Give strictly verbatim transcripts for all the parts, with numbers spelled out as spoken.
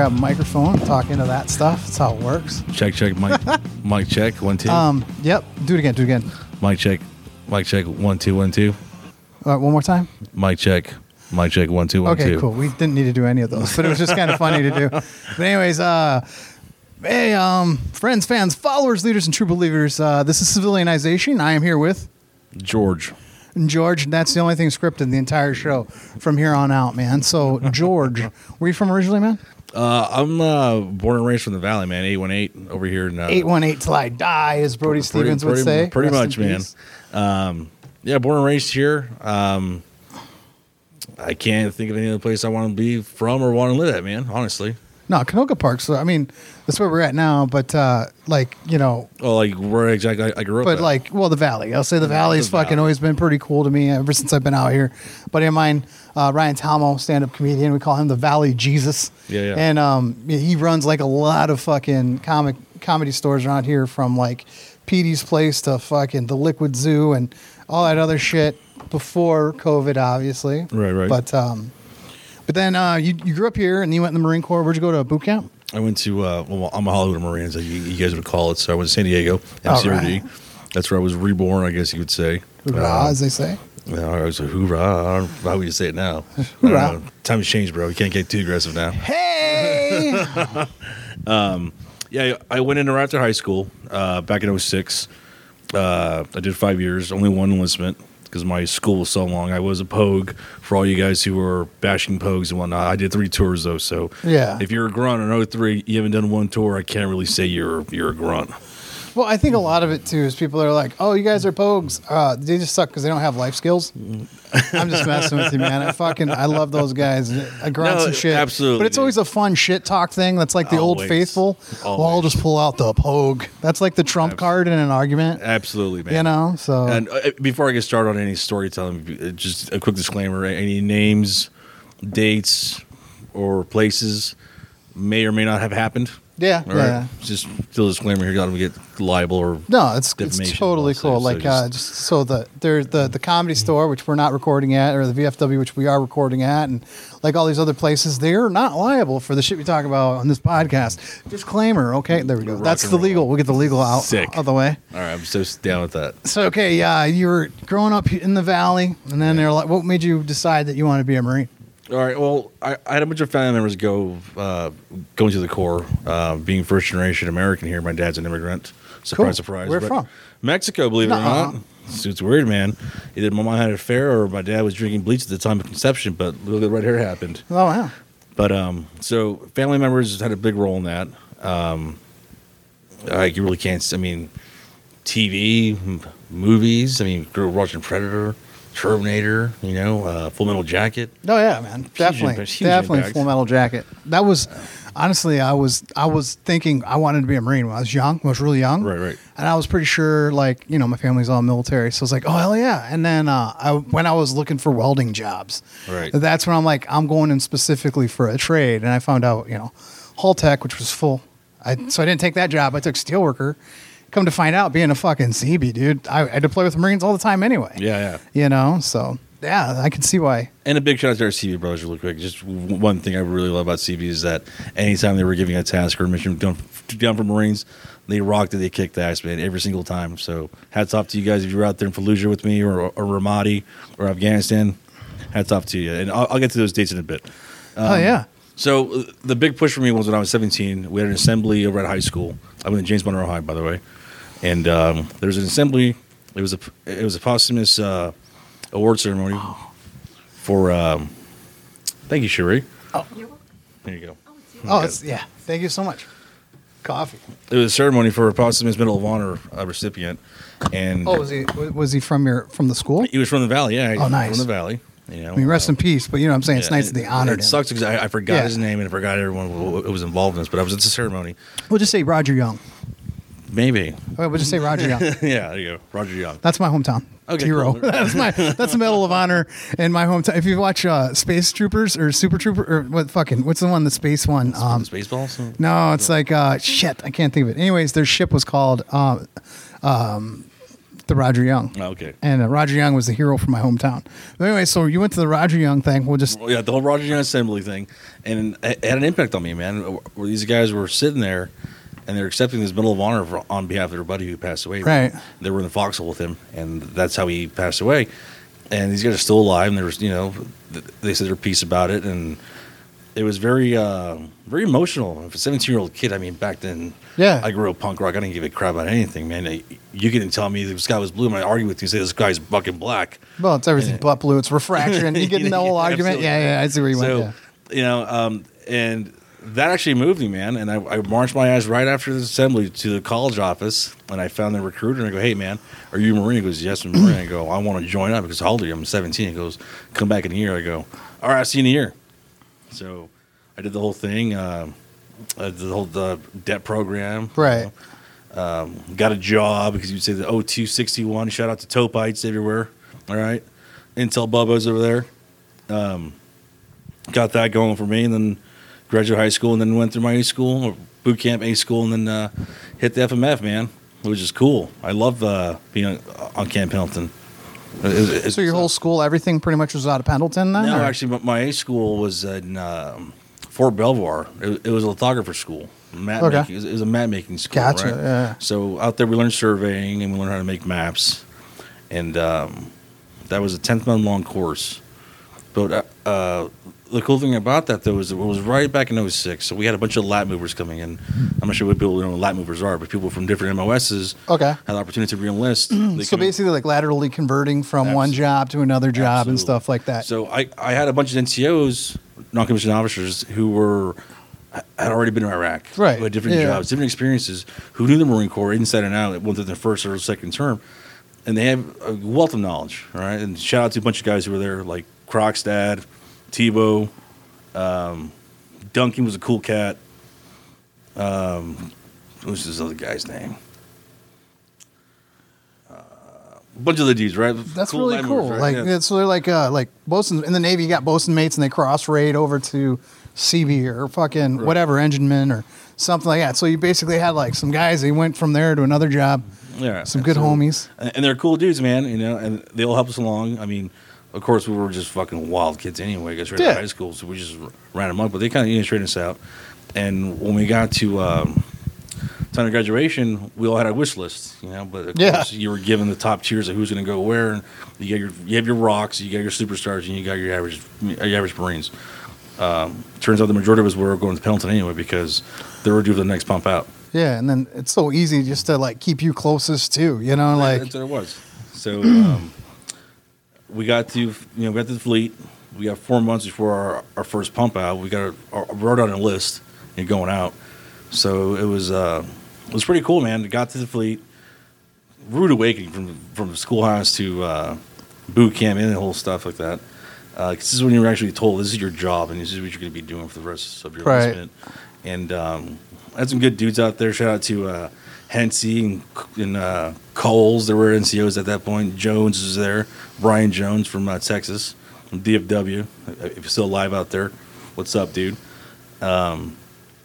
grab a microphone, talk into that stuff. That's how it works. Check, check, mic, mic check, one, two. Um, yep. Do it again. Do it again. Mic check, mic check, one, two, one, two. All right, one more time. Mic check, mic check, one, two, one, okay, two. cool. We didn't need to do any of those, but it was just kind of funny to do. But anyways, uh, hey, um, friends, fans, followers, leaders, and true believers. Uh, this is Civilianization. I am here with George. George. That's the only thing scripted in the entire show from here on out, man. So, George, where you from originally, man? Uh, I'm uh, born and raised from the Valley, man. eight one eight over here. In, uh, eight one eight till I die, as Brody pretty, Stevens would pretty, say. Pretty Rest much, man. Um, yeah, born and raised here. Um, I can't think of any other place I want to be from or want to live at, man, honestly. No, Canoga Park. So, I mean, that's where we're at now. But, uh, like, you know. Oh, like where exactly I, I grew up But, at. like, well, the Valley. I'll say the Valley's the fucking Valley. always been pretty cool to me ever since I've been out here. Buddy of mine, uh, Ryan Talmo, stand-up comedian. We call him the Valley Jesus. Yeah, yeah. And um, he runs, like, a lot of fucking comic comedy stores around here, from, like, Petey's Place to fucking the Liquid Zoo and all that other shit before COVID, obviously. Right, right. But, um, but then uh, you, you grew up here and you went in the Marine Corps. Where'd you go to boot camp? I went to, uh, well, I'm a Hollywood Marine, as you, you guys would call it. So I went to San Diego, M C R D. Right. That's where I was reborn, I guess you could say. Hoorah, Uh, as they say. Yeah, I was a hoorah. I don't know how would you say it now? Hoorah. I don't know. Times changed, bro. You can't get too aggressive now. Hey! Yeah, I went into right after high school uh, back in oh six. Uh, I did five years, only one enlistment because my school was so long. I was a Pogue for all you guys who were bashing Pogues and whatnot. I did three tours, though. So Yeah. if you're a grunt in oh three, you haven't done one tour, I can't really say you're you're a grunt. Well, I think a lot of it too is people are like, "Oh, you guys are pogues. Uh, they just suck because they don't have life skills." I'm just messing with you, man. I fucking I love those guys. I grunt No, some shit, absolutely, But it's always a fun shit talk thing. That's like the old Always. faithful. Well, I'll Always. just pull out the pogue. That's like the trump card in an argument. Absolutely, man. You know, so And uh, before I get started on any storytelling, uh, just a quick disclaimer: any names, dates, or places may or may not have happened. yeah, All right, yeah. just still a disclaimer here. Got to get liable or No, it's it's defamation totally lawsuits, cool. so Like just- uh, just so the there's the the Comedy Store, which we're not recording at, or the V F W, which we are recording at, and like all these other places, they're not liable for the shit we talk about on this podcast. Disclaimer. Okay, there we go. Rock That's and the roll. legal. We'll get the legal out Sick. out of the way. All right, I'm so down with that. So okay, yeah, you were growing up in the Valley, and then they're like, what made you decide that you want to be a Marine? All right. Well, I, I had a bunch of family members go uh, going to the Corps, uh, being first generation American here. My dad's an immigrant. Surprise, Cool. surprise. Where But from? Mexico, believe it or Nuh-uh. not. It's, it's weird, man. Either my mom had an affair or my dad was drinking bleach at the time of conception, but little bit right here happened. Oh wow. But um, so family members had a big role in that. Um, like you really can't. I mean, T V, m- movies. I mean, grew up watching Predator, Terminator. You know, uh, Full Metal Jacket. Oh yeah, man, definitely, impact, huge definitely impact. Full Metal Jacket. That was honestly, I was I was thinking I wanted to be a Marine when I was young. When I was really young, Right, right. And I was pretty sure, like you know, my family's all military, so I was like, oh hell yeah. And then uh, I, when I was looking for welding jobs, Right. that's when I'm like, I'm going in specifically for a trade, and I found out, you know, Hull Tech, which was full. I so I didn't take that job. I took steelworker. Come to find out, being a fucking C B, dude, I, I deploy with Marines all the time anyway. Yeah, yeah. You know, so yeah, I can see why. And a big shout out to our C V brothers, really quick. Just w- one thing I really love about C V is that anytime they were giving a task or a mission done, done for Marines, they rocked it, they kicked ass, man, every single time. So hats off to you guys if you're out there in Fallujah with me or, or Ramadi or Afghanistan. Hats off to you. And I'll, I'll get to those dates in a bit. oh yeah. So uh, the big push for me was when I was seventeen. We had an assembly over at high school. I went to James Monroe High, by the way. And um, there was an assembly. It was a it was a posthumous uh, award ceremony for. Um, thank you, Cherie. Oh. There you go. Oh, it's, yeah. Thank you so much. Coffee. It was a ceremony for a posthumous Medal of Honor uh, recipient, and Oh, was he was he from your from the school? he was from the Valley. Yeah, Oh, nice. from the Valley. You know, I mean, rest in peace. But you know, what I'm saying it's yeah, nice that they honored It him. sucks because I, I forgot Yeah. his name and I forgot everyone who was involved in this. But I was at the ceremony. We'll just say Roger Young. Maybe. Okay, we'll just say Roger Young. Yeah, there you go, Roger Young. That's my hometown. Okay, Hero. cool. that's my that's the Medal of Honor in my hometown. If you watch uh, Space Troopers or Super Trooper or what fucking what's the one the space one? Um, Spaceballs. no, it's like uh, shit. I can't think of it. Anyways, their ship was called um, um, the Roger Young. Oh, okay. And uh, Roger Young was the hero from my hometown. But anyway, so you went to the Roger Young thing. We'll just Well, yeah, the whole Roger Young assembly thing, and it had an impact on me, man. Where these guys were sitting there, and they're accepting this Medal of Honor for, on behalf of their buddy who passed away. Right. They were in the foxhole with him, and that's how he passed away. And these guys are still alive, and there was, you know, they said their piece about it, and it was very, uh, very emotional. For a seventeen-year-old kid, I mean, back then, Yeah. I grew up punk rock. I didn't give a crap about anything, man. You couldn't tell me the sky was blue, and I argue with you and say this guy's fucking black. well, it's everything but blue. It's refraction. You get in the whole Yeah, argument. absolutely. Yeah, yeah. I see where you So, went. Yeah. you know, um, and that actually moved me, man. And I, I marched my ass right after the assembly to the college office, and I found the recruiter, and I go, hey, man, are you a Marine? He goes, yes, I'm a Marine. I go, I want to join up. Because how old are you? I'm seventeen. He goes, come back in a year. I go, all right, I'll see you in a year. So I did the whole thing, uh, I did the whole the debt program. Right. You know, um, got a job because you'd say the oh two sixty-one. Shout out to Topites everywhere. All right. Intel Bubba's over there. Um, got that going for me, and then graduated high school, and then went through my A school, or boot camp, A school, and then uh, hit the F M F, man, which is cool. I love uh, being on, on Camp Pendleton. It, it, So your whole school, everything pretty much was out of Pendleton then? No, or? actually, my- my A school was in um, Fort Belvoir. It, it was a lithographer school. Map Okay. making. It was, it was a map making school. Gotcha, Right? yeah. So out there, we learned surveying and we learned how to make maps, and um, that was a tenth month long course. But uh, the cool thing about that, though, is it was right back in oh six. So we had a bunch of lat movers coming in. I'm not sure what people know what lat movers are, but people from different M O Ss Okay. had the opportunity to re-enlist. They So could- basically, like laterally converting from one Absolutely. job to another job and Absolutely. stuff like that. So I, I had a bunch of N C Os, non-commissioned officers, who were had already been in Iraq, Right, who had different yeah. jobs, different experiences, who knew the Marine Corps inside and out, went through their first or second term, and they have a wealth of knowledge. All right, and shout out to a bunch of guys who were there, like Krogstad, Tebow, um, Duncan was a cool cat. Um, what was this other guy's name? Uh, a bunch of the dudes, right? That's Cool really line cool. movers, right? Like Yeah. it's so they're like uh like bosun in the Navy. You got bosun mates and they cross raid over to C B or fucking Right. whatever engineman or something like that. So you basically had like some guys. They went from there to another job. Yeah, Some good so- homies. and and they're cool dudes, man. You know, and they all help us along. I mean, of course, we were just fucking wild kids anyway. Because right out Yeah. of high school, so we just ran them up. But they kind of you know, straightened us out. And when we got to um, time of graduation, we all had our wish list. You know, but of Yeah. course, you were given the top tiers of who's going to go where. And you got your you have your rocks, you got your superstars, and you got your average your average Marines. Um, turns out the majority of us were going to Pendleton anyway because they were due for the next pump out. Yeah, and then it's so easy just to like keep you closest too. You know, like That's what it was. So um, we got to you know we got to the fleet. We got four months before our, our first pump out. We got our, our, wrote on a list and going out. So it was uh, it was pretty cool, man. Got to the fleet. Rude awakening from from schoolhouse to uh, boot camp and the whole stuff like that. Uh, 'cause this is when you're actually told this is your job and this is what you're going to be doing for the rest of your Right. enlistment. And um, I had some good dudes out there. Shout out to uh, Hensey and, and uh, Coles. There were N C Os at that point. Jones was there. Brian Jones from uh, Texas, from D F W. If you're still alive out there, what's up, dude? Um,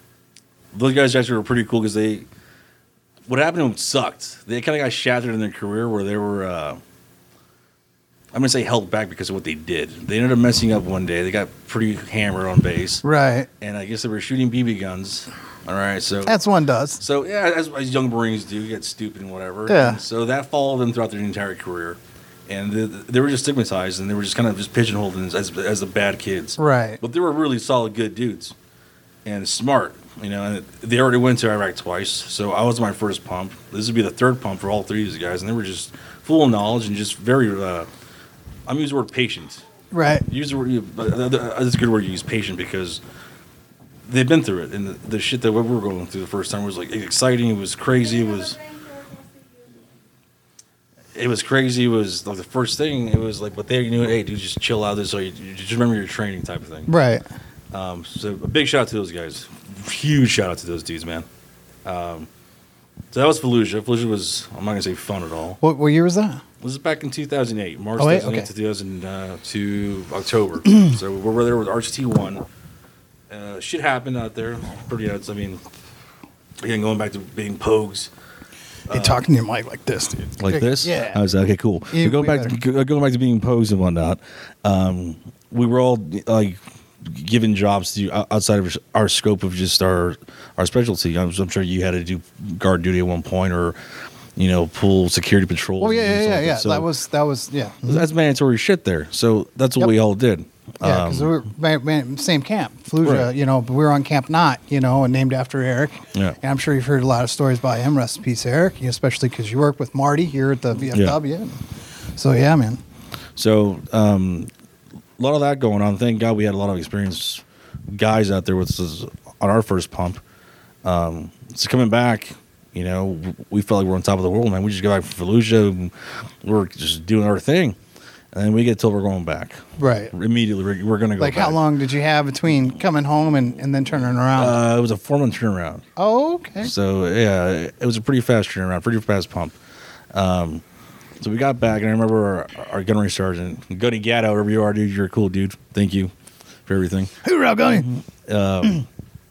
those guys actually were pretty cool because they, what happened to them sucked. They kind of got shattered in their career where they were, uh, I'm going to say held back because of what they did. They ended up messing up one day. They got pretty hammered on base. right. And I guess they were shooting B B guns. All right, so That's one does. so yeah, as, as young Marines do, get stupid and whatever. Yeah. And so that followed them throughout their entire career, and the, they were just stigmatized, and they were just kind of just pigeonholed as as the bad kids. Right. But they were really solid, good dudes, and smart. You know, and they already went to Iraq twice, so I was my first pump. This would be the third pump for all three of these guys, and they were just full of knowledge and just very. Uh, I'm using the word patient. Right. Use the word. That's a good word to use, patient, because they've been through it, and the, the shit that we were going through the first time was like exciting. It was crazy. It was. It was crazy. It was like the first thing. It was like, but they knew, hey, dude, just chill out. This, so you, you just remember your training type of thing. Right. Um, so a big shout out to those guys. Huge shout out to those dudes, man. Um, so that was Fallujah. Fallujah was, I'm not gonna say fun at all. What, what year was that? This is back in two thousand eight, March Oh, wait, two thousand eight okay. to two thousand two October. So we were there with R T one. Uh, shit happened out there. Pretty nuts. I mean, again, going back to being pogues. Hey, talking to your mic like this, dude. Like Okay, this? Yeah. I was like, okay, cool. Yeah, So going way back, to, going back to being posed and whatnot, um, we were all like given jobs to do outside of our scope of just our our specialty. I'm, I'm sure you had to do guard duty at one point, or you know, pull security patrols. Oh yeah, and yeah, stuff yeah, like yeah. So that was that was yeah. that's mandatory shit there. So that's what Yep. we all did. Yeah, because Um, we were ma- ma- same camp, Fallujah, Right. you know, but we were on Camp Knott, you know, and named after Eric. Yeah. And I'm sure you've heard a lot of stories about him. Rest in peace, Eric, especially because you work with Marty here at the V F W. So, yeah, man. So um, a lot of that going on. Thank God we had a lot of experienced guys out there with us on our first pump. Um, so coming back, you know, we felt like we're on top of the world, man. We just got back from Fallujah. And we're just doing our thing. And then we get told we're going back. Right. Immediately, we're, we're going to go Like, back. how long did you have between coming home and, and then turning around? Uh, it was a four-month turnaround. oh, okay. So, yeah, it was a pretty fast turnaround, pretty fast pump. Um, so we got back, and I remember our, our gunnery sergeant, Gunny Gatto, wherever you are, dude, you're a cool dude. Thank you for everything. Hoorah, Gunny. Um,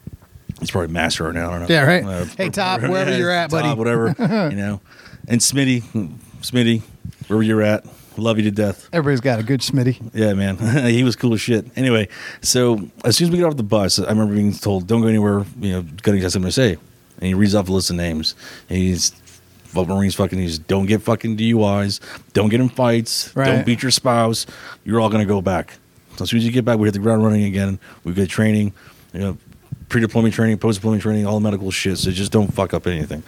he's probably master right now. I don't know. Yeah, right. Uh, Hey, Top, wherever you're at, Top, buddy. whatever, you know. And Smitty, Smitty, wherever you're at, love you to death. Everybody's got a good Smitty. Yeah, man. He was cool as shit. Anyway, so as soon as we get off the bus, I remember being told, don't go anywhere, you know, Gunny has something to say. And he reads off the list of names. And he's, Marines fucking, he's, don't get fucking D U Is, don't get in fights, Right. don't beat your spouse, you're all going to go back. So as soon as you get back, we hit the ground running again. We get training, you know, pre-deployment training, post-deployment training, all the medical shit. So just don't fuck up anything.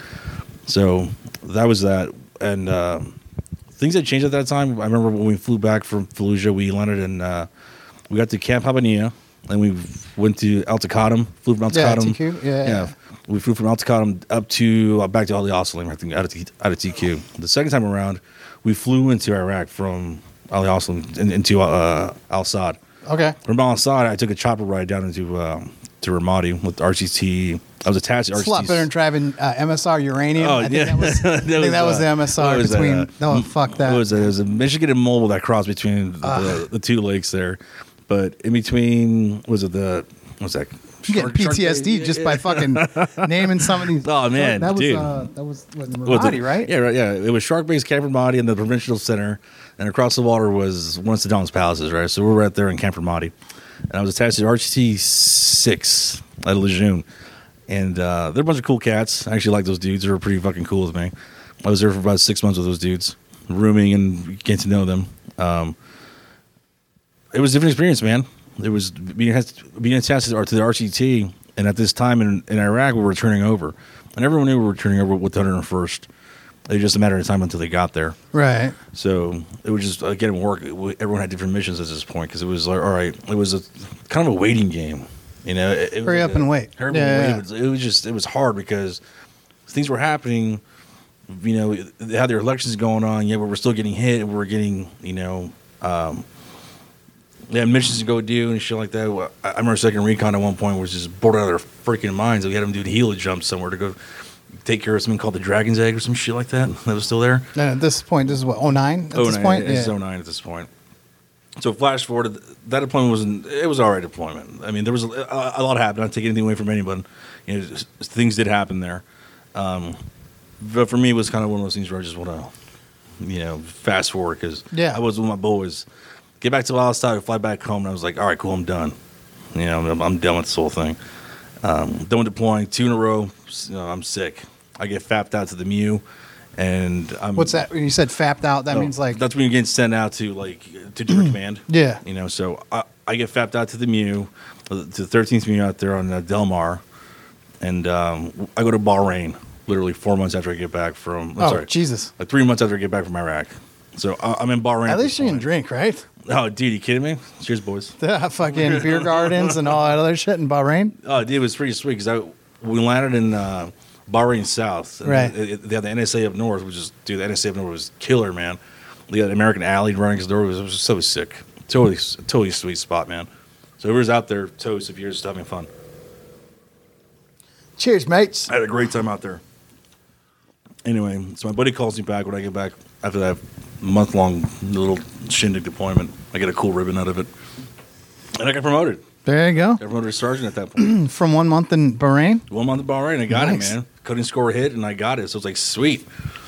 So that was that. And, uh, things had changed at that time. I remember when we flew back from Fallujah, we landed in, uh, we got to Camp Habbaniyah, and we went to Al Taqaddum, flew from Al Yeah, Taqaddum. T Q, yeah, yeah. We flew from Al Taqaddum up to, uh, back to Ali Assalim, I think, out of, T- out of T Q. The second time around, we flew into Iraq from Ali Assalim in, into uh, Al Saad. Okay. From Al Saad, I took a chopper ride down into um, to Ramadi with R C T. I was attached to R C T. It's a lot better than driving uh, M S R uranium. Oh, I think yeah. that was, I think that was the M S R what was that, between. uh, no, fuck that. It was, a, it was a Michigan and Mobile that crossed between the, the two lakes there. But in between, was it the, what's that? You get Shark- P T S Shark- D yeah, just yeah. by fucking naming some of these. Oh, man, that was dude. Uh, that was what, Was it- Ramadi, right? Yeah, right. Yeah, it was Shark Base, Camp Ramadi, and the Provincial Center, and across the water was one of Saddam's palaces, right? So we were right there in Camp Ramadi, and I was attached to R C T six at Lejeune, and uh, they're a bunch of cool cats. I actually like those dudes; they were pretty fucking cool with me. I was there for about six months with those dudes, rooming and getting to know them. Um, it was a different experience, man. It was being being attached to the R C T, and at this time in, in Iraq, we were turning over, and everyone knew we were turning over with the one hundred first. It was just a matter of time until they got there. Right. So it was just uh, getting work. Everyone had different missions at this point because it was like, all right, it was a kind of a waiting game. You know, it, it Hurry was up like and a- wait. Hurry up Yeah, and yeah, wait. It was, it was just it was hard because things were happening. You know, they had their elections going on, yet we were still getting hit. And we were getting, you know, um, they had missions to go do and shit like that. Well, I I remember Second Recon at one point was just bored out of their freaking minds. We had them do the helo jump somewhere to go take care of something called the Dragon's Egg or some shit like that. That was still there. And at this point, this is what, oh nine at this point? It's Yeah. oh nine at this point. So flash forward, that deployment wasn't. It was all right deployment. I mean, there was a, a lot happened. I don't take anything away from anyone. You know, just- things did happen there. Um, but for me, it was kind of one of those things where I just want to, you know, fast forward because Yeah. I was with my boys. Get back to Al-Asad, fly back home, and I was like, all right, cool, I'm done. You know, I'm, I'm done with this whole thing. Um, done with deploying two in a row. You know, I'm sick. I get fapped out to the M U, and I'm. What's that? When you said fapped out, that Oh, means like. that's when you're getting sent out to like to different command. Yeah. You know, so I, I get fapped out to the M U, uh, to the thirteenth M U out there on uh, Del Mar, and um, I go to Bahrain literally four months after I get back from. I'm oh, sorry, Jesus. like three months after I get back from Iraq. So I, I'm in Bahrain. At this least you can point. drink, right? Oh, dude, you kidding me? Cheers, boys. The fucking beer gardens and all that other shit in Bahrain. Oh, dude, it was pretty sweet because we landed in uh, Bahrain South. And Right. They, they had the N S A up north, which is, dude, the N S A up north was killer, man. They got American Alley running his door. It was, it was so sick. Totally, totally sweet spot, man. So whoever's out there, toast if you're just having fun. Cheers, mates. I had a great time out there. Anyway, so my buddy calls me back when I get back after that month long little shindig deployment. I get a cool ribbon out of it. And I got promoted. There you go. Got promoted to sergeant at that point. From one month in Bahrain. One month in Bahrain. I got Nice. it, man. coding score hit, and I got it. So it's like sweet.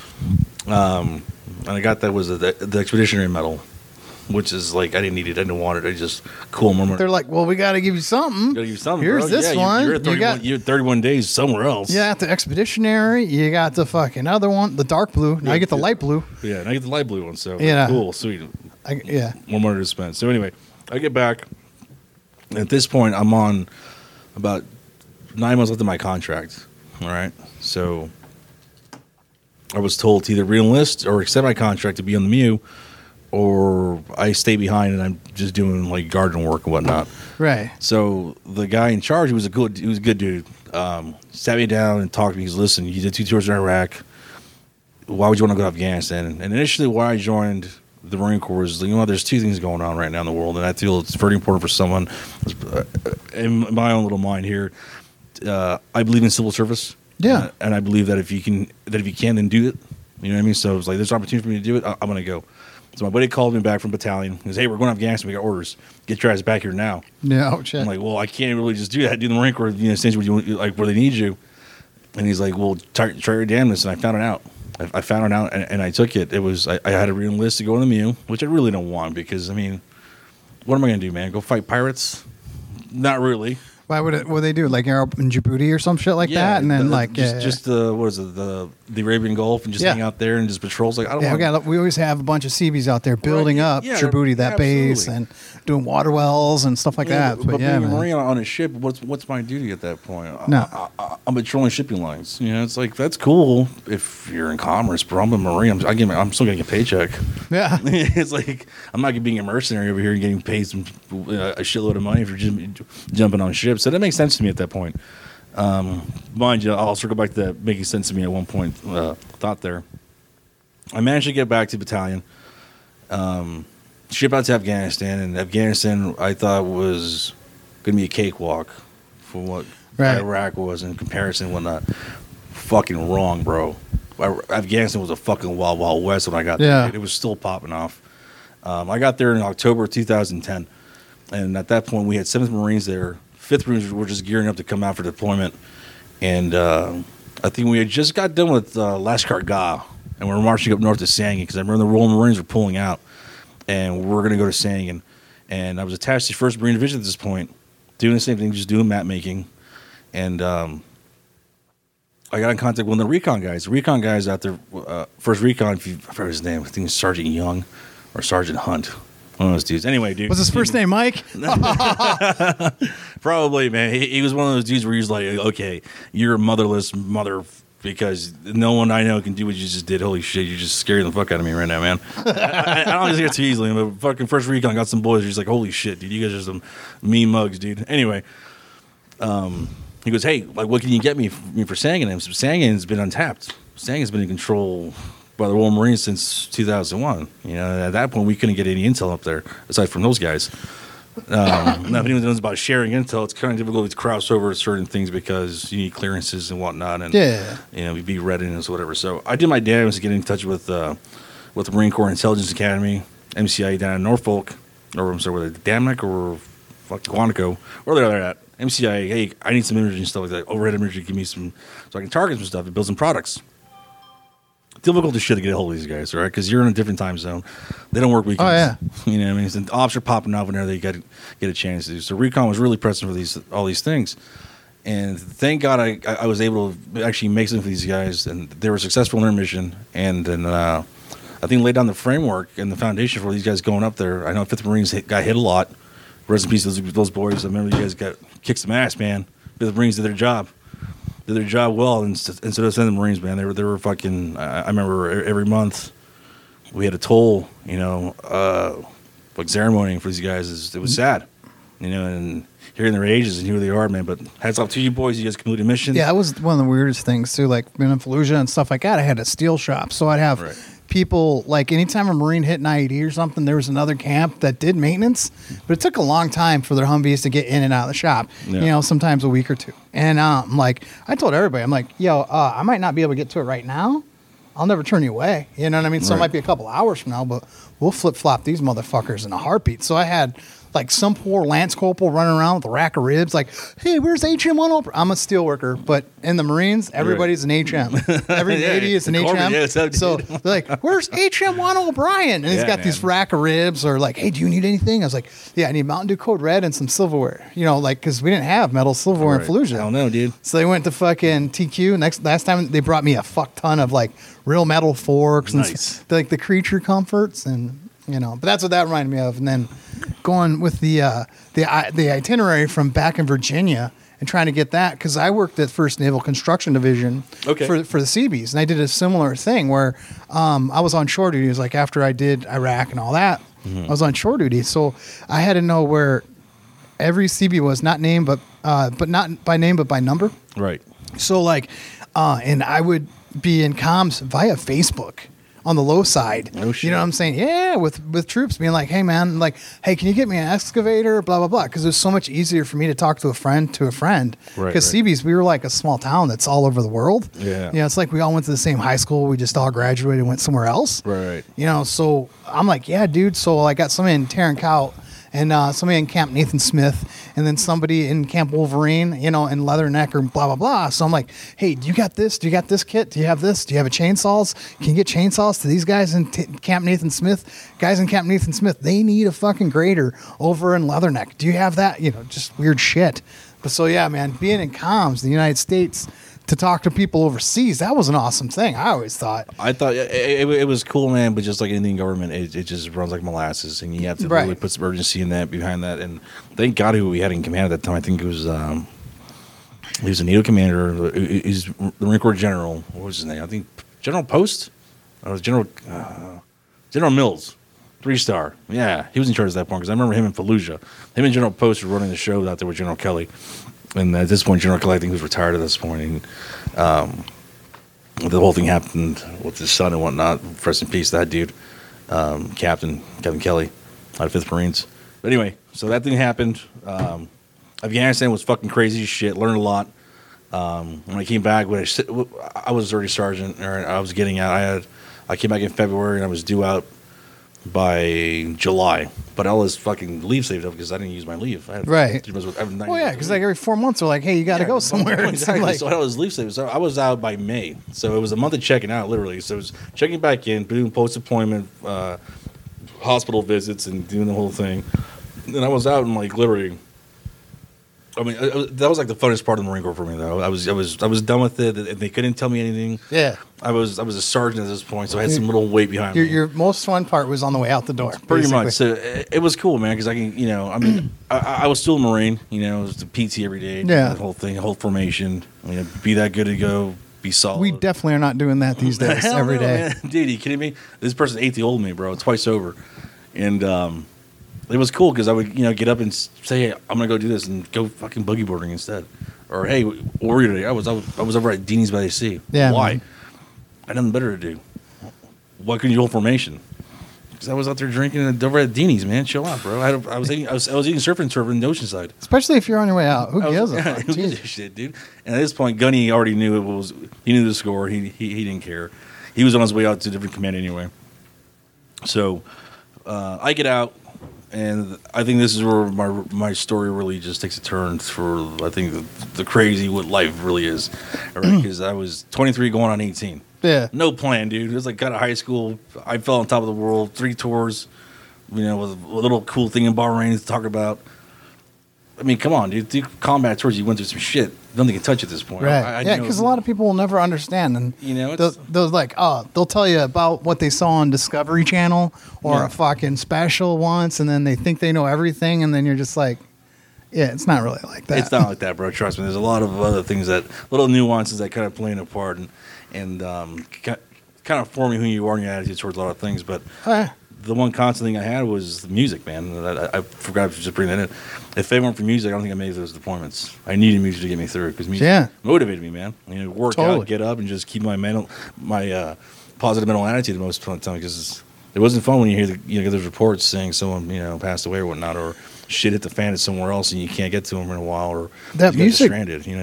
Um, and I got that was the, the expeditionary medal, which is like I didn't need it, I didn't want it. I just cool moment. They're like, well, we got to give you something. Gotta give you something. Here's bro. this yeah, one. You, you're, at you 31, got you're at thirty-one days somewhere else. you got the expeditionary. You got the fucking other one, the dark blue. Now Yeah, you get the yeah. light blue. Yeah, and I get the light blue one. So Yeah. cool, sweet. I, yeah. One more to spend. So anyway, I get back. At this point, I'm on about nine months left of my contract. All right, so I was told to either re-enlist or accept my contract to be on the M U, or I stay behind and I'm just doing like garden work and whatnot. Right. So the guy in charge, he was a good, he was a good dude. Um, sat me down and talked to me. He's listen, you did two tours in Iraq. Why would you want to go to Afghanistan? And initially, why I joined the Marine Corps was, you know, there's two things going on right now in the world, and I feel it's very important for someone, uh, in my own little mind here. Uh, I believe in civil service. Yeah. Uh, and I believe that if you can, that if you can, then do it. You know what I mean? So it's like, there's an opportunity for me to do it. I, I'm going to go. So my buddy called me back from battalion. He goes, hey, we're going to Afghanistan. We got orders. Get your ass back here now. Yeah. Oh, shit. I'm like, well, I can't really just do that. Do the Marine Corps, you know, essentially where you, like where they need you. And he's like, well, try, try your damnedest. And I found it out. I, I found it out, and, and I took it. It was I, I had to re-enlist to go in the M U, which I really don't want because, I mean, what am I going to do, man? Go fight pirates? Not really. Why would it? What they do? Like Arab in Djibouti or some shit like that, and then the- like just yeah, just the what is it the the Arabian Gulf and just Yeah. hang out there and just patrols. Like I don't yeah, we, want. got, we always have a bunch of C Bs out there building yeah, up yeah, Djibouti, that base, absolutely. and doing water wells and stuff like Yeah, that. but, But, but yeah, being a man. Marine on a ship, what's what's my duty at that point? I- No. I, I, I'm patrolling shipping lines. You know, it's like that's cool if you're in commerce, but I'm a Marine. I'm, I get, my- I'm still getting a paycheck. yeah, It's like I'm not being a mercenary over here and getting paid some uh, a shitload of money for just jumping on ships. So that makes sense to me at that point. Um, mind you, I'll circle back to that making sense to me at one point. Uh, thought there. I managed to get back to battalion, um, ship out to Afghanistan, and Afghanistan I thought was going to be a cakewalk for what Right. Iraq was in comparison and whatnot. Fucking wrong, bro. Afghanistan was a fucking wild, wild west when I got Yeah. there. It was still popping off. Um, I got there in October two thousand ten, and at that point we had seventh Marines there. fifth Marines were just gearing up to come out for deployment, and uh, I think we had just got done with uh, Lashkar Gah, and we were marching up north to Sangin because I remember the Royal Marines were pulling out, and we were going to go to Sangin, and I was attached to first Marine Division at this point, doing the same thing, just doing map making, and um, I got in contact with one of the recon guys. The recon guys out there, uh, first recon, if you, I forgot his name, I think it's Sergeant Young or Sergeant Hunt. One of those dudes. Anyway, dude. what's his first name? Mike. Probably, man. He, he was one of those dudes where he was like, okay, you're a motherless mother because no one I know can do what you just did. Holy shit, you're just scaring the fuck out of me right now, man. I, I, I don't say it too easily, but fucking first recon got some boys. He's like, holy shit, dude, you guys are some mean mugs, dude. Anyway, um, he goes, hey, like, what can you get me for, me for Sangin? And Sangin's been untapped. Sangin's been in control by the Royal Marines since two thousand one. You know, at that point, we couldn't get any intel up there aside from those guys. Um, now, if anyone knows about sharing intel, it's kind of difficult to cross over certain things because you need clearances and whatnot, and Yeah. you know, be readiness, whatever. So I did my damnedest to get in touch with uh, with the Marine Corps Intelligence Academy, M C I down in Norfolk, or I'm sorry, were they Damnick or fuck Quantico, where they're at. M C I, hey, I need some imagery and stuff like that. Overhead imagery, give me some, so I can target some stuff and build some products. Difficult as shit to get a hold of these guys, right? Because you're in a different time zone. They don't work weekends. Oh, yeah. You know what I mean? So ops are popping out whenever they get get a chance to do. So recon was really pressing for these all these things. And thank God I, I was able to actually make something for these guys, and they were successful in their mission. And then uh, I think laid down the framework and the foundation for these guys going up there. I know fifth Marines hit, got hit a lot. Rest in peace, those, those boys. I remember you guys got kicked some ass, man. fifth Marines did their job. Did their job well, and instead of sending Marines, man, they were they were fucking. I, I remember every month we had a toll, you know, uh, like ceremony for these guys. Is it was sad, you know, and hearing their ages and who they are, man. But hats off to you boys. You guys completed mission. Yeah, that was one of the weirdest things too. Like being in Fallujah and stuff like that, I had a steel shop, so I'd have Right. people like anytime a Marine hit an I E D or something, there was another camp that did maintenance, but it took a long time for their Humvees to get in and out of the shop. Yeah. You know, sometimes a week or two. And um, like I told everybody, I'm like, yo, uh, I might not be able to get to it right now. I'll never turn you away. You know what I mean? So it Right. might be a couple hours from now, but we'll flip flop these motherfuckers in a heartbeat. So I had like some poor Lance Corporal running around with a rack of ribs, like, hey, where's H M one oh? I'm a steel worker, but in the Marines, everybody's an H M. Every Yeah, Navy is an the H Corpsman, M. yeah, what's up, dude? So they're like, where's H M one O'Brien? And he's Yeah, got these man. rack of ribs, or like, hey, do you need anything? I was like, yeah, I need Mountain Dew Code Red and some silverware. You know, like, because we didn't have metal silverware Right. in Fallujah. I don't know, dude. So they went to fucking T Q. Next last time they brought me a fuck ton of like real metal forks and Nice. s- like the creature comforts, and you know. But that's what that reminded me of. And then going with the uh, the i- the itinerary from back in Virginia and trying to get that, because I worked at First Naval Construction Division Okay. for for the Seabees, and I did a similar thing where um, I was on shore duty. It was like after I did Iraq and all that, I was on shore duty, so I had to know where every C B was, not name, but uh, but not by name, but by number. Right. So like, uh, and I would be in comms via Facebook on the low side. Oh, shit. You know what I'm saying? Yeah, with with troops being like, hey man, like, hey, can you get me an excavator? Blah blah blah. Because it was so much easier for me to talk to a friend to a friend. Right, Because right. C Bs, we were like a small town that's all over the world. Yeah. You know, it's like we all went to the same high school. We just all graduated and went somewhere else. Right, right. You know, so I'm like, yeah, dude. So I got somebody in Tarrant Cout, and uh, somebody in Camp Nathan Smith, and then somebody in Camp Wolverine, you know, in Leatherneck or blah, blah, blah. So I'm like, hey, do you got this? Do you got this kit? Do you have this? Do you have a chainsaws? Can you get chainsaws to these guys in t- Camp Nathan Smith? Guys in Camp Nathan Smith, they need a fucking grader over in Leatherneck. Do you have that? You know, just weird shit. But so, yeah, man, being in comms, the United States, to talk to people overseas, that was an awesome thing, I always thought. I thought it, it, it was cool, man, but just like anything in government, it, it just runs like molasses, and you have to Right. really put some urgency in that behind that. And thank God who we had in command at that time. I think it was um, he was a NATO commander. He's the Marine Corps general. What was his name? I think General Post. Or was General uh, General Mills, three star. Yeah, he was in charge at that point because I remember him in Fallujah. Him and General Post were running the show out there with General Kelly. And at this point, General Kelly, I think, was retired at this point. And um, the whole thing happened with his son and whatnot. Rest in peace, that dude, um, Captain Kevin Kelly, out of Fifth Marines. But anyway, so that thing happened. Um, Afghanistan was fucking crazy as shit. Learned a lot. Um, when I came back, when I, sit- I was already sergeant, or I was getting out. I had, I came back in February, and I was due out by July. But all this fucking leave saved up because I didn't use my leave. I had, Right. I have ninety Oh, yeah, days because leave. like every four months, they're like, hey, you got to Yeah, go somewhere. It's Exactly. like- so I was leave saving. So I was out by May. So it was a month of checking out, literally. So it was checking back in, doing post deployment, uh, hospital visits, and doing the whole thing. And I was out in like literally. I mean, it was- that was like the funnest part of the Marine Corps for me, though. I was, I was, I was done with it. And they couldn't tell me anything. yeah. I was, I was a sergeant at this point, so I had some little weight behind Your, me. your most fun part was on the way out the door. Pretty basically. much. So it, it was cool, man, because I can, you know, I mean, I, I was still a Marine, you know, it was the P T every day, Yeah. the whole thing, the whole formation. You know, be that good to go, be solid. We definitely are not doing that these days Hell every no, day. man. Dude, are you kidding me? This person ate the old me, bro, twice over. And um, it was cool because I would, you know, get up and s- say, hey, I'm going to go do this and go fucking boogie boarding instead. Or, hey, what were you today? I was, I was, I was over at Deanie's by the Sea. Yeah, Why? man. I had nothing better to do. Why couldn't you hold formation? Because I was out there drinking and over at Deanie's, man. Chill out, bro. I, had a, I was eating, I was, I was eating surf and turf in the Oceanside. Especially if you're on your way out. Who I was- gives a yeah, fuck? who gives a Jeez. shit, dude? And at this point, Gunny already knew it was. He knew the score. He he, he didn't care. He was on his way out to a different command anyway. So uh, I get out, and I think this is where my my story really just takes a turn for I think the, the crazy what life really is. Because I was twenty-three going on eighteen. Yeah. No plan, dude. It was like kind of high school. I fell on top of the world. Three tours. You know, with a little cool thing in Bahrain to talk about. I mean, come on, dude. Through combat tours, you went through some shit. Nothing can touch at this point. Right. I, I yeah, know- because a lot of people will never understand. And You know, they'll, it's- they'll like, oh, they'll tell you about what they saw on Discovery Channel or Yeah. a fucking special once, and then they think they know everything, and then you're just like, yeah, it's not really like that. It's not like that, bro. Trust me. There's a lot of other things that, little nuances that kind of play a part and, and um, ki- kind of forming who you are and your attitude towards a lot of things. But Oh, yeah. the one constant thing I had was the music, man. I, I, I forgot to just bring that in. If it weren't for music, I don't think I made those deployments. I needed music to get me through because music Yeah. motivated me, man. You know, work Totally. out, get up, and just keep my mental, my uh, positive mental attitude most of the time because it wasn't fun when you hear the, you know, get those reports saying someone you know passed away or whatnot, or shit hit the fan at somewhere else and you can't get to them in a while, or That you get music- stranded. You know what I mean?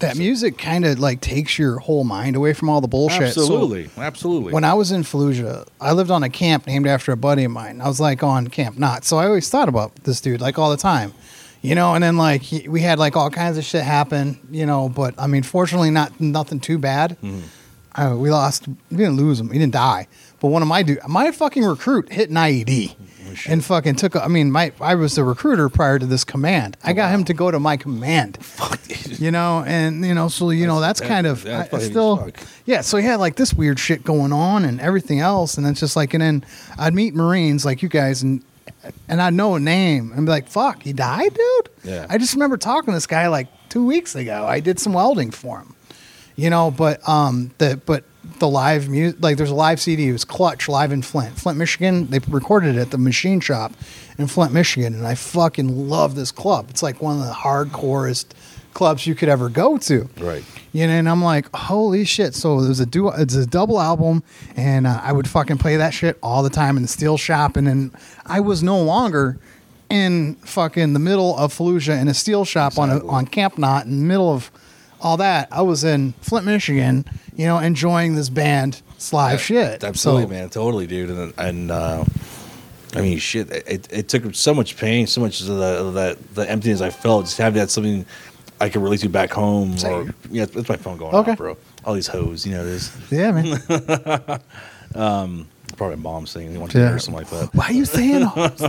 that music kind of like takes your whole mind away from all the bullshit. Absolutely, So absolutely. when I was in Fallujah, I lived on a camp named after a buddy of mine. I was like on Camp Knot, so I always thought about this dude like all the time, you know. And then like he, we had like all kinds of shit happen, you know. But I mean, fortunately, not nothing too bad. Mm. Uh, we lost, we didn't lose him, he didn't die. But one of my dude, my fucking recruit hit an I E D. And fucking took. A, I mean, my I was the recruiter prior to this command. I got wow. him to go to my command. You know, and you know, so you know that's, that's kind of that's I, still, yeah. So he had like this weird shit going on and everything else, and it's just like, and then I'd meet Marines like you guys, and and I'd know a name and be like, "Fuck, he died, dude." Yeah. I just remember talking to this guy like two weeks ago. I did some welding for him, you know, but um, the but. The live music, like there's a live C D. It was Clutch live in Flint, Flint, Michigan. They recorded it at the Machine Shop in Flint, Michigan, and I fucking love this club. It's like one of the hardcorest clubs you could ever go to. Right. You know, and I'm like, holy shit! So it was a duo, it's a double album, and uh, I would fucking play that shit all the time in the steel shop, and then I was no longer in fucking the middle of Fallujah in a steel shop exactly. on a, on Camp Knot in the middle of all that. I was in Flint, Michigan, you know, enjoying this band live yeah, shit. Absolutely, so, man. Totally, dude. And, and uh, I mean, shit, it, it took so much pain, so much of the, that the emptiness I felt, just having that something I could relate to back home. Same. Or, yeah, that's my phone going okay. off, bro. All these hoes, you know, it is. Yeah, man. um, probably my mom saying they want to yeah. hear something like that. Why are you saying hoes?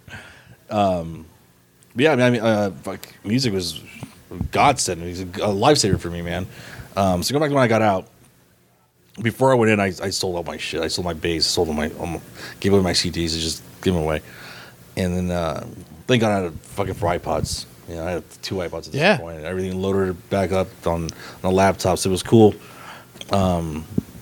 um, yeah, I mean, I mean uh, like, music was godsend. He's a, a lifesaver for me, man. Um, so going back to when I got out, before I went in, I, I sold all my shit. I sold my bass, sold all my, all my gave away my C Ds, and just gave them away. And then uh, thank God I had a fucking four iPods. You know, I had two iPods at this yeah. point. Everything loaded back up on on the laptops. It was cool. Um,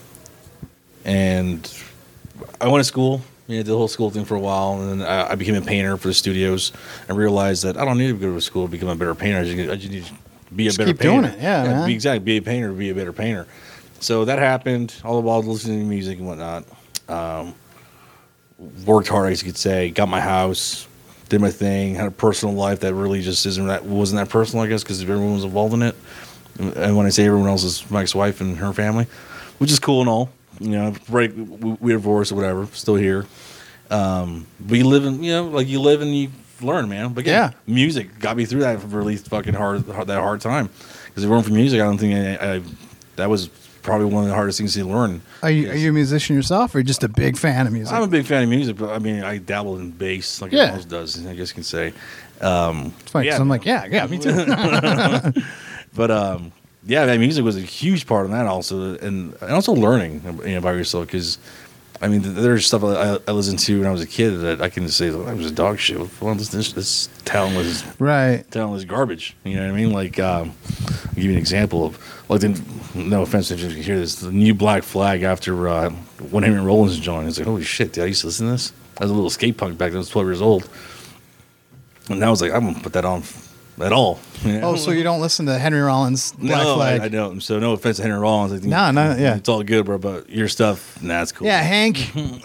and I went to school. You know, did the whole school thing for a while, and then I, I became a painter for the studios, and realized that I don't need to go to school to become a better painter. I just, I just need to be a just better keep painter. Doing it. Yeah, yeah man. Be, exactly. Be a painter, be a better painter. So that happened. All the while listening to music and whatnot. Um, worked hard, I guess you could say. Got my house, did my thing. Had a personal life that really just isn't that wasn't that personal, I guess, because everyone was involved in it. And when I say everyone else, is my ex-wife and her family, which is cool and all. You know, right? We, we divorced or whatever. Still here. Um, but you live in, you know, like you live and you learn, man. But again, yeah, music got me through that really fucking hard, hard that hard time. Because if it weren't for music, I don't think I, I, that was probably one of the hardest things to learn. Are you are you a musician yourself, or just a big fan of music? I'm a big fan of music, but I mean, I dabble in bass like yeah. everyone else does. I guess you can say. Um, it's funny because yeah. I'm like, yeah, yeah, me too. But um, yeah, that music was a huge part of that also, and and also learning, you know, by yourself because. I mean, there's stuff I, I listened to when I was a kid that I can say that was a dog shit. Well, this this, this talentless, right? Talentless garbage. You know what I mean? Like, um, I'll give you an example of, like, the, no offense if you hear this, the new Black Flag after uh, when Henry Rollins joined. It's like, holy shit, dude, I used to listen to this. I was a little skate punk back then. I was twelve years old, and I was like, I'm gonna put that on. At all. You know? Oh, so you don't listen to Henry Rollins' Black no, Flag? I, I don't. So no offense to Henry Rollins. I think no, no, yeah. It's all good, bro, but your stuff, nah, it's cool. Yeah, Hank.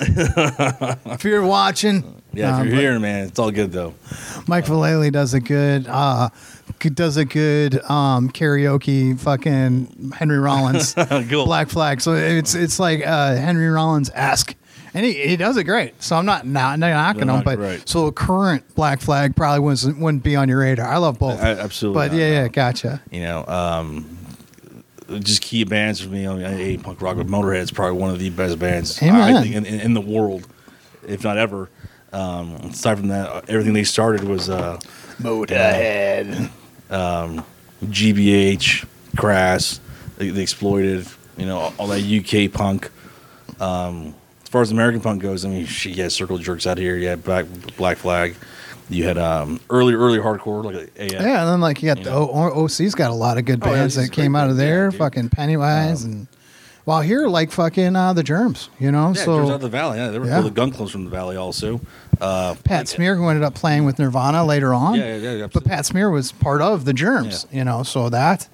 If you're watching. Yeah, if you're um, hearing, man, it's all good, though. Mike Vallely does a good, uh, does a good um, karaoke fucking Henry Rollins cool. Black Flag. So it's it's like uh, Henry Rollins-esque. And he, he does it great. So I'm not, not, not knocking no, him, but right. so a current Black Flag probably wouldn't, wouldn't be on your radar. I love both. I, absolutely. But not, yeah, no. yeah, gotcha. You know, um, just key bands for me. I mean, I hate punk rock, but Motorhead is probably one of the best bands Amen. I think in, in, in the world, if not ever. Um, aside from that, everything they started was uh, Motorhead, um, G B H, Crass, they, they exploited. You know, all that U K punk. Um, As far as American punk goes, I mean, shit, you had Circle Jerks out here. You had Black, Black Flag. You had um, early, early hardcore, like A F. Yeah, and then like you got you the o- OC's got a lot of good bands oh, yeah, that came out of there. Yeah, fucking Pennywise um, and while here, like fucking uh, the Germs, you know. Yeah, so Germs out of the Valley. Yeah, they were yeah. cool. The Gun Clubs from the Valley also. Uh, Pat Smear, who ended up playing with Nirvana later on. Yeah, yeah, yeah. But Pat Smear was part of the Germs, yeah. you know. So that.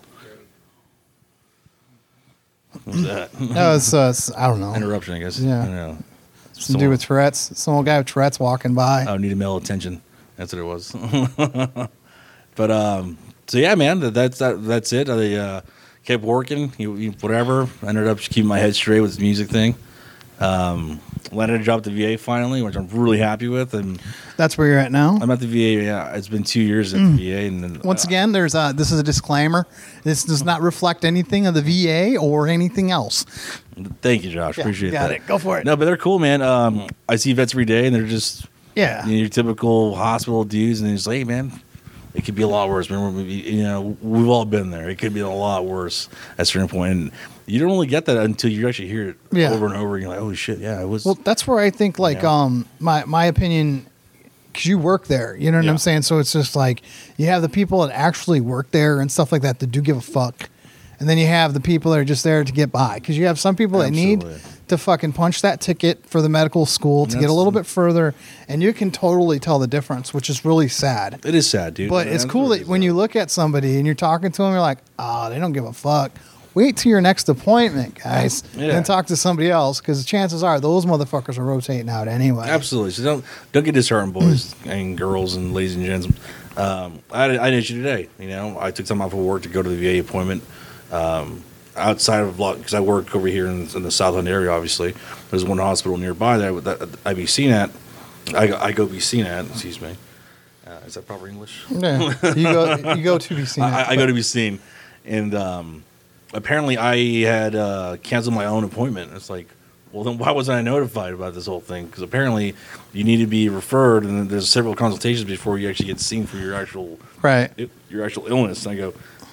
What was that? That was uh, I don't know. Interruption, I guess. Yeah. I don't know. Some dude with Tourette's. Some old guy with Tourette's walking by. Oh, needed male attention. That's what it was. But um, so yeah, man, that, that's that, that's it. I uh, kept working, you, you, whatever. I ended up just keeping my head straight with the music thing. Um, landed a job at the V A finally, which I'm really happy with, and That's where you're at now. I'm at the V A. Yeah, it's been two years at the V A, and then, Once uh, again, there's a, this is a disclaimer. This does not reflect anything of the V A or anything else. thank you, Josh. Appreciate got that. it. Go for it. No, but they're cool, man. Um, I see vets every day, and they're just Yeah. you know, your typical hospital dudes, and they're just like, hey, man, it could be a lot worse. Remember, we- you know, we've all been there. It could be a lot worse at a certain point, and you don't really get that until you actually hear it Yeah. over and over. And you're like, holy shit, yeah, it was. Well, that's where I think, like, Yeah. um, my my opinion, because you work there, you know what Yeah. I'm saying. So it's just like you have the people that actually work there and stuff like that that do give a fuck, and then you have the people that are just there to get by. Because you have some people that need Absolutely. to fucking punch that ticket for the medical school to get a That's- little bit further, and you can totally tell the difference, which is really sad. It is sad, dude. But Man, it's that's cool what it that is, when though. you look at somebody and you're talking to them, you're like, oh, they don't give a fuck. Wait till your next appointment, guys, Yeah. and talk to somebody else, because chances are those motherfuckers are rotating out anyway. Absolutely. So don't don't get disheartened, boys and girls and ladies and gentlemen. Um, I, had, I had an issue today. You know, I took time off of work to go to the V A appointment. Um, outside of because I work over here in, in the South End area, obviously, there's one hospital nearby that, that I be seen at. I, I go be seen at. Excuse me. Uh, is that proper English? Yeah. You go, you go to be seen. I, I go to be seen, and um, apparently I had uh, canceled my own appointment. It's like, well, then why wasn't I notified about this whole thing? Because apparently you need to be referred, and then there's several consultations before you actually get seen for your actual right. your actual illness. And I go,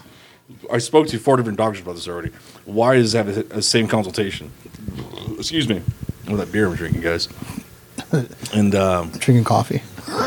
I spoke to four different doctors about this already. Why does it have a, a same consultation? Excuse me, with that beer I'm drinking, guys. And um, Drinking coffee.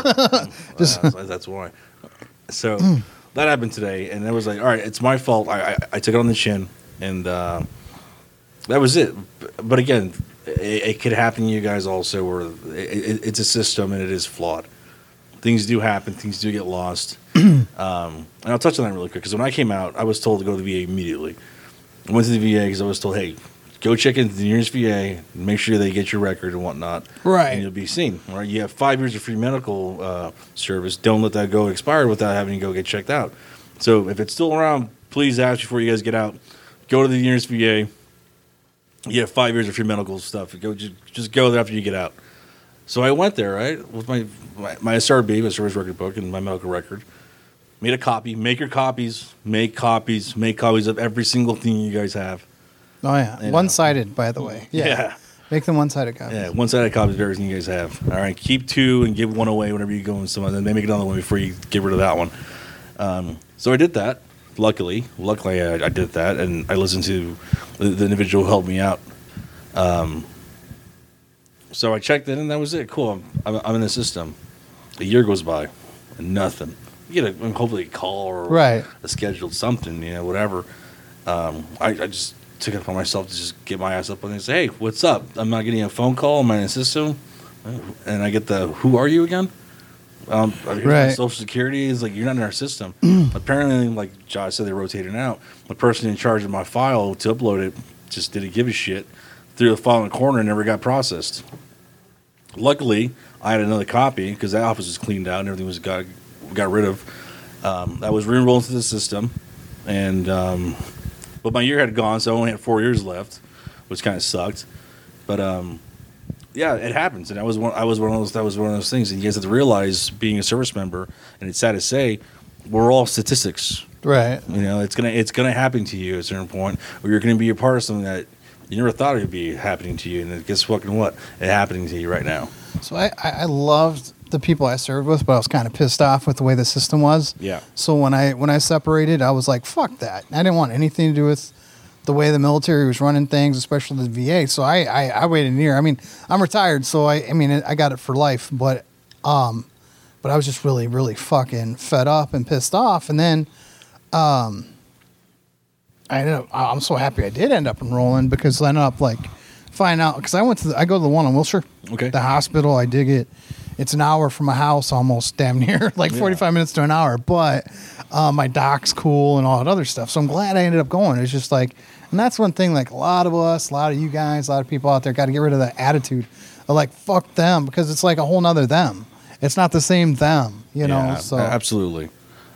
Just that's, that's why. So that happened today, and it was like, all right, it's my fault. I I, I took it on the chin, and uh, that was it. But again, it, it could happen to you guys also, where it, it, it's a system and it is flawed. Things do happen. Things do get lost. um, and I'll touch on that really quick because when I came out, I was told to go to the V A immediately. I went to the V A because I was told, hey, go check into the nearest V A, make sure they get your record and whatnot. Right. And you'll be seen. All right. You have five years of free medical uh, service. Don't let that go expired without having to go get checked out. So if it's still around, please ask before you guys get out. Go to the nearest V A. You have five years of free medical stuff. Go just, just go there after you get out. So I went there, right, with my my, my S R B, my service record book, and my medical record. Made a copy. Make your copies. Make copies. Make copies of every single thing you guys have. Oh yeah, You know. one-sided, by the way. Yeah. Yeah. Make them one-sided copies. Yeah, one-sided copies of everything you guys have. All right, keep two and give one away whenever you go in someone. Then they make another one before you get rid of that one. Um, so I did that. Luckily, luckily I, I did that, and I listened to the, the individual who helped me out. Um, so I checked in, and that was it. Cool. I'm, I'm, I'm in the system. A year goes by, and nothing. You get a hopefully a call or Right. a scheduled something, you know, whatever. Um, I, I just took it upon myself to just get my ass up and say, hey, what's up? I'm not getting a phone call. I'm in the system. And I get the, who are you again? Um, here's my Right. Social Security is like, you're not in our system. Apparently, like Josh said, they rotated out. The person in charge of my file to upload it just didn't give a shit. Threw the file in the corner and never got processed. Luckily, I had another copy because that office was cleaned out and everything was got got rid of. Um, I was re-enrolled into the system, and um, but my year had gone, so I only had four years left, which kind of sucked. But um, yeah, it happens, and I was one. I was one of those. That was one of those things, and you guys have to realize, being a service member, and it's sad to say, we're all statistics. Right. You know, it's gonna it's gonna happen to you at a certain point, or you're gonna be a part of something that you never thought it would be happening to you, and it guess fucking what? It's happening to you right now. So I, I I loved the people I served with, but I was kind of pissed off with the way the system was. Yeah. So when I when I separated, I was like, fuck that. I didn't want anything to do with the way the military was running things, especially the V A. So I, I, I waited a year. I mean, I'm retired, so I I mean I got it for life, but um but I was just really, really fucking fed up and pissed off. And then um I ended up, I'm so happy I did end up enrolling because I ended up like finding out because I went to the, I go to the one on Wilshire. Okay. The hospital. I dig it. It's an hour from my house, almost damn near, like Yeah. forty-five minutes to an hour. But uh, my doc's cool and all that other stuff. So I'm glad I ended up going. It's just like, and that's one thing. Like a lot of us, a lot of you guys, a lot of people out there, got to get rid of that attitude of like fuck them because it's like a whole nother them. It's not the same them, you know. Yeah, So absolutely.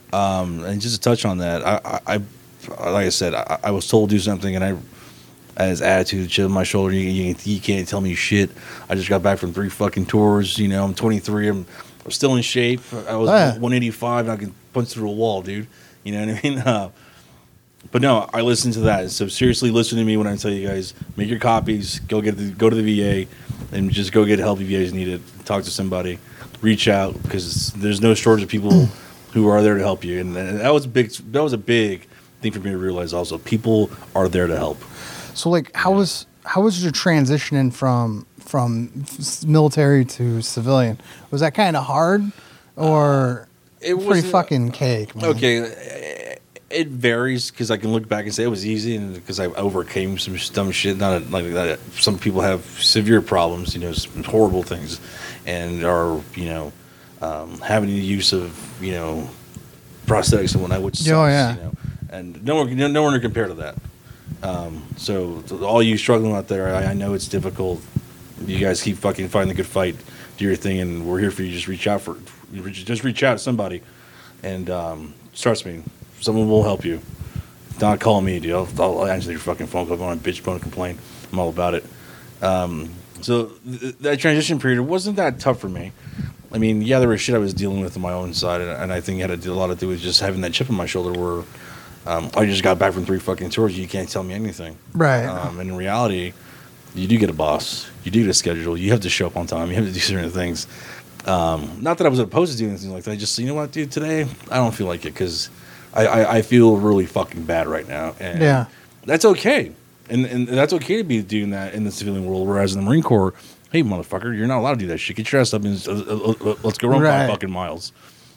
Um, and just to touch on that, I, I, I like I said, I, I was told to do something, and I, I had this attitude, chip on my shoulder. You, you, you can't tell me shit. I just got back from three fucking tours. You know, I'm twenty-three. I'm, I'm still in shape. I was Oh, yeah. one eighty-five, and I could punch through a wall, dude. You know what I mean? Uh, but no, I listened to that. So seriously, listen to me when I tell you guys, make your copies, go get the, go to the V A, and just go get help if you guys need it. Talk to somebody, reach out, because there's no shortage of people who are there to help you. And, and that was big. That was a big thing for me to realize. Also, people are there to help. So, like, how was how was your transitioning from from military to civilian? Was that kind of hard, or uh, it was was pretty fucking cake? Man? Okay, it varies because I can look back and say it was easy, and because I overcame some dumb shit. Not like that. Some people have severe problems, you know, some horrible things, and are you know um, having the use of you know prosthetics and whatnot, which sucks, oh yeah, you know, and no one, no one to compare to that. Um, so to all you struggling out there, I, I know it's difficult. You guys keep fucking fighting the good fight, do your thing, and we're here for you. Just reach out for, just reach out to somebody, and um, trust me, someone will help you. Don't call me, dude. I'll, I'll answer your fucking phone call. Go on, bitch, bone, complain. I'm all about it. Um, so th- that transition period wasn't that tough for me. I mean, yeah, there was shit I was dealing with on my own side, and, and I think it had to do a lot to do with just having that chip on my shoulder where. Um, I just got back from three fucking tours. You can't tell me anything. right. Um, and in reality, you do get a boss. You do get a schedule. You have to show up on time. You have to do certain things. Um, not that I was opposed to doing anything like that. I just, you know what, dude, today I don't feel like it because I, I, I feel really fucking bad right now. And Yeah. that's okay. And, and that's okay to be doing that in the civilian world. Whereas in the Marine Corps, hey, motherfucker, you're not allowed to do that shit. Get your ass up and uh, uh, uh, let's go run Right. five fucking miles.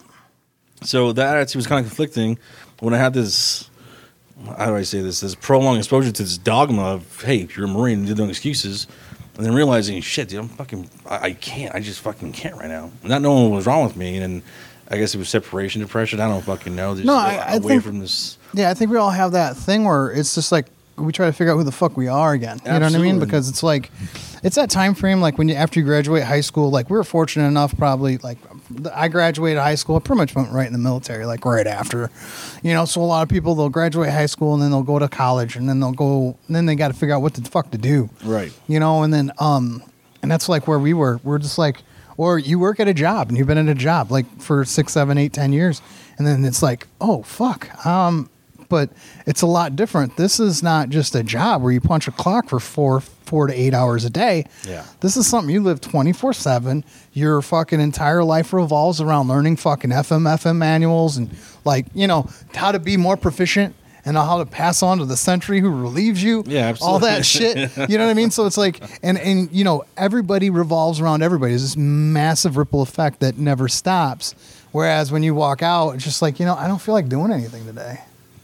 So that attitude was kind of conflicting. When I had this, how do I say this, this prolonged exposure to this dogma of, hey, if you're a Marine, do no excuses, and then realizing, shit, dude, I'm fucking, I, I can't, I just fucking can't right now. Not knowing what was wrong with me, and I guess it was separation depression. I don't fucking know. Just No, I- I away think- from this. Yeah, I think we all have that thing where it's just like we try to figure out who the fuck we are again. You know what I mean? Absolutely. Because it's like it's that time frame like when you after you graduate high school. Like we were fortunate enough, probably like I graduated high school. I pretty much went right in the military, like right after. You know, so a lot of people they'll graduate high school and then they'll go to college and then they'll go and then they got to figure out what the fuck to do. Right. You know, and then um, and that's like where we were. We're just like, or you work at a job and you've been at a job like for six, seven, eight, ten years, and then it's like, oh fuck, um. But it's a lot different. This is not just a job where you punch a clock for four, four to eight hours a day. Yeah. This is something you live twenty-four seven. Your fucking entire life revolves around learning fucking F M F M manuals and like, you know, how to be more proficient and how to pass on to the sentry who relieves you. Yeah, absolutely. All that shit. You know what I mean? So it's like, and, and, you know, everybody revolves around everybody. There's this massive ripple effect that never stops. Whereas when you walk out, it's just like, you know, I don't feel like doing anything today.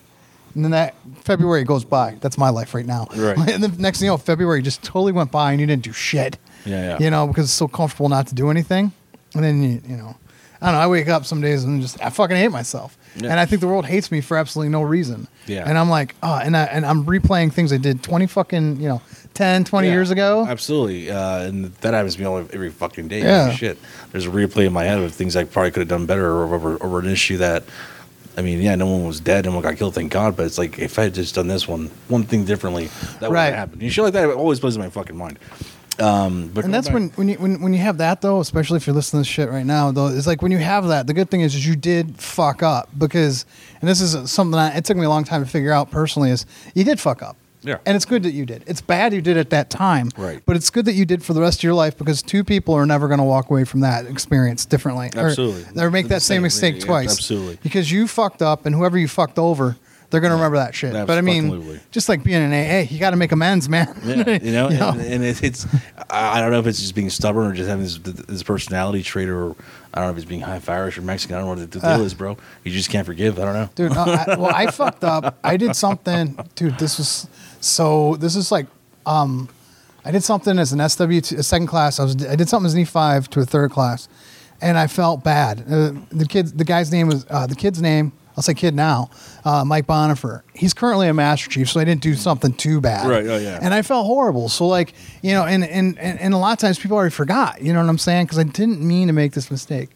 And then that February goes by. That's my life right now. Right. And the next thing you know, February just totally went by and you didn't do shit. Yeah, yeah. You know, because it's so comfortable not to do anything. And then, you, you know, I don't know. I wake up some days and just, I fucking hate myself. Yeah. And I think the world hates me for absolutely no reason. Yeah. And I'm like, oh, and, I, and I'm replaying things I did twenty fucking, you know, ten, twenty Yeah, years ago. Absolutely. Uh, and that happens to me all, every fucking day. Yeah. Shit. There's a replay in my head of things I probably could have done better or over, over an issue that, I mean, yeah, no one was dead, no one got killed, thank God. But it's like, if I had just done this one, one thing differently, that Right. would happen. You shit like that always plays in my fucking mind. Um, but And that's when, when you when, when you have that though, especially if you're listening to this shit right now, though, it's like when you have that, the good thing is, is you did fuck up because, and this is something that it took me a long time to figure out personally, is you did fuck up. Yeah. And it's good that you did. It's bad you did at that time. Right. But it's good that you did for the rest of your life because two people are never going to walk away from that experience differently. Absolutely. Or, or make The that same same, mistake yeah, twice. absolutely. Because you fucked up and whoever you fucked over, they're going to remember that shit. But I mean, Absolutely. just like being in A A, you got to make amends, man. Yeah, you know, You know? and, and it, it's I I don't know if it's just being stubborn or just having this, this personality trait, or I don't know if it's being half Irish or Mexican. I don't know what the deal Uh. is, bro. You just can't forgive. I don't know. Dude, no, I, well, I fucked up. I did something, dude. This was so. This is like, um, I did something as an S W two, a second class. I was, I did something as an E five to a third class, and I felt bad. Uh, the kid, the guy's name was uh, the kid's name. I'll say kid now, uh, Mike Bonifer. He's currently a Master Chief, so I didn't do something too bad. Right, oh, yeah. And I felt horrible. So like, you know, and and and, and a lot of times people already forgot. You know what I'm saying? Because I didn't mean to make this mistake.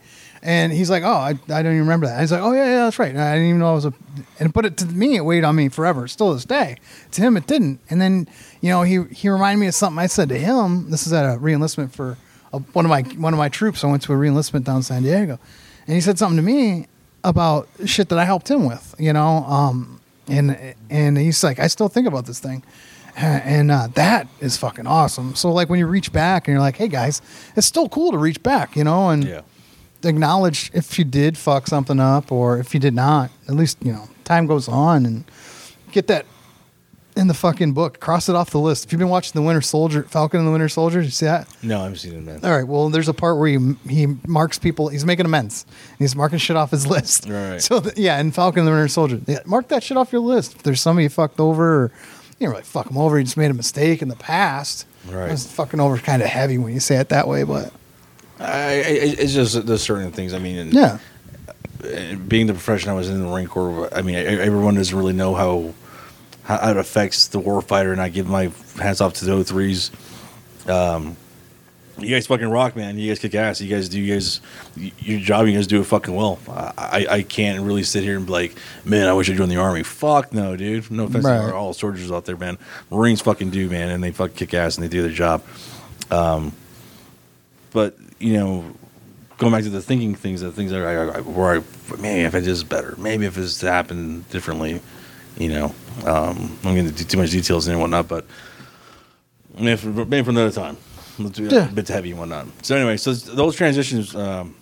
And he's like, oh, I, I don't even remember that. And he's like, oh, yeah, yeah, that's right. And I didn't even know I was a... And but it, to me, it weighed on me forever, still to this day. To him, it didn't. And then, you know, he he reminded me of something I said to him. This is at a reenlistment for a, one of my one of my troops. I went to a reenlistment down in San Diego. And he said something to me about shit that I helped him with, you know. Um, and and he's like, I still think about this thing. And uh, that is fucking awesome. So, like, when you reach back and you're like, hey, guys, it's still cool to reach back, you know, and... Yeah. acknowledge if you did fuck something up or if you did not. At least, you know, time goes on and get that in the fucking book. Cross it off the list. If you've been watching The Winter Soldier, Falcon and the Winter Soldier, did you see that? No, I haven't seen it, man. All right. Well, there's a part where he he marks people. He's making amends. He's marking shit off his list. Right. So, th- yeah, in Falcon and the Winter Soldier, yeah, mark that shit off your list. If there's somebody you fucked over or you didn't really fuck them over, you just made a mistake in the past. Right. It's fucking over kind of heavy when you say it that way, but... I, I, it's just there's certain things. I mean, and, Yeah. and being the profession I was in the Marine Corps, I mean, everyone doesn't really know how how it affects the warfighter, and I give my hats off to the O threes. Um, you guys fucking rock, man. You guys kick ass. You guys do. You guys, your job. You guys do it fucking well. I, I can't really sit here and be like, man, I wish I joined the Army. Fuck no, dude. No offense Right. to all soldiers out there, man. Marines fucking do, man, and they fucking kick ass and they do their job. Um, but you know, going back to the thinking things, the things that I, I where I, man, if I did this better, maybe if this happened differently, you know, um, I'm going to do too much details and whatnot, but maybe for, maybe for another time. Let's do Yeah. a bit heavy and whatnot. So anyway, so those transitions, um,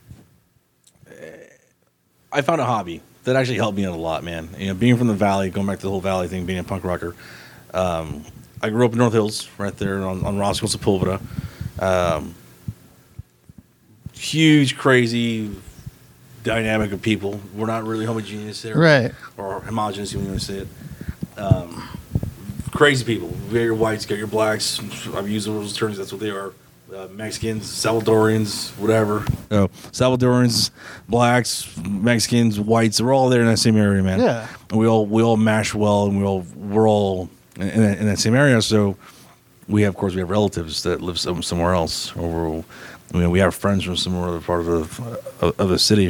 I found a hobby that actually helped me out a lot, man. You know, being from the Valley, going back to the whole Valley thing, being a punk rocker. Um, I grew up in North Hills, right there on, on Roscoe Sepulveda. Um, huge, crazy dynamic of people. We're not really homogeneous there. Right. Or homogeneous, you want to say it. Um, crazy people. You got your whites, you got your blacks. I've used those terms, that's what they are. Uh, Mexicans, Salvadorians, whatever. Oh, Salvadorians, blacks, Mexicans, whites, we're all there in that same area, man. Yeah. And we all we all mash well, and we all we're all in, in, that, in that same area. So we have, of course, we have relatives that live some, somewhere else, or I mean, we have friends from some other part of the of, of the city.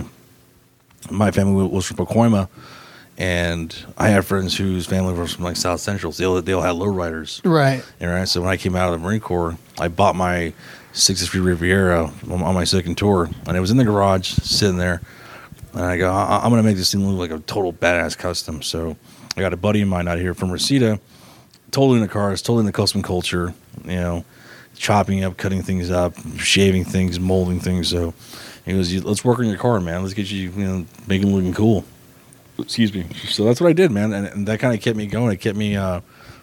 My family was from Pacoima, and I have friends whose family was from like South Central. So they all, they all had lowriders. Right. And, right. So when I came out of the Marine Corps, I bought my sixty-three Riviera on, on my second tour, and it was in the garage sitting there. And I go, I- I'm going to make this thing look like a total badass custom. So I got a buddy of mine out here from Reseda, totally in the cars, totally in the custom culture, you know, chopping up, cutting things up, shaving things, molding things. So he goes, let's work on your car, man. Let's get you, you know, make it looking cool. Excuse me. So that's what I did, man. And, and that kind of kept me going. It kept me, uh,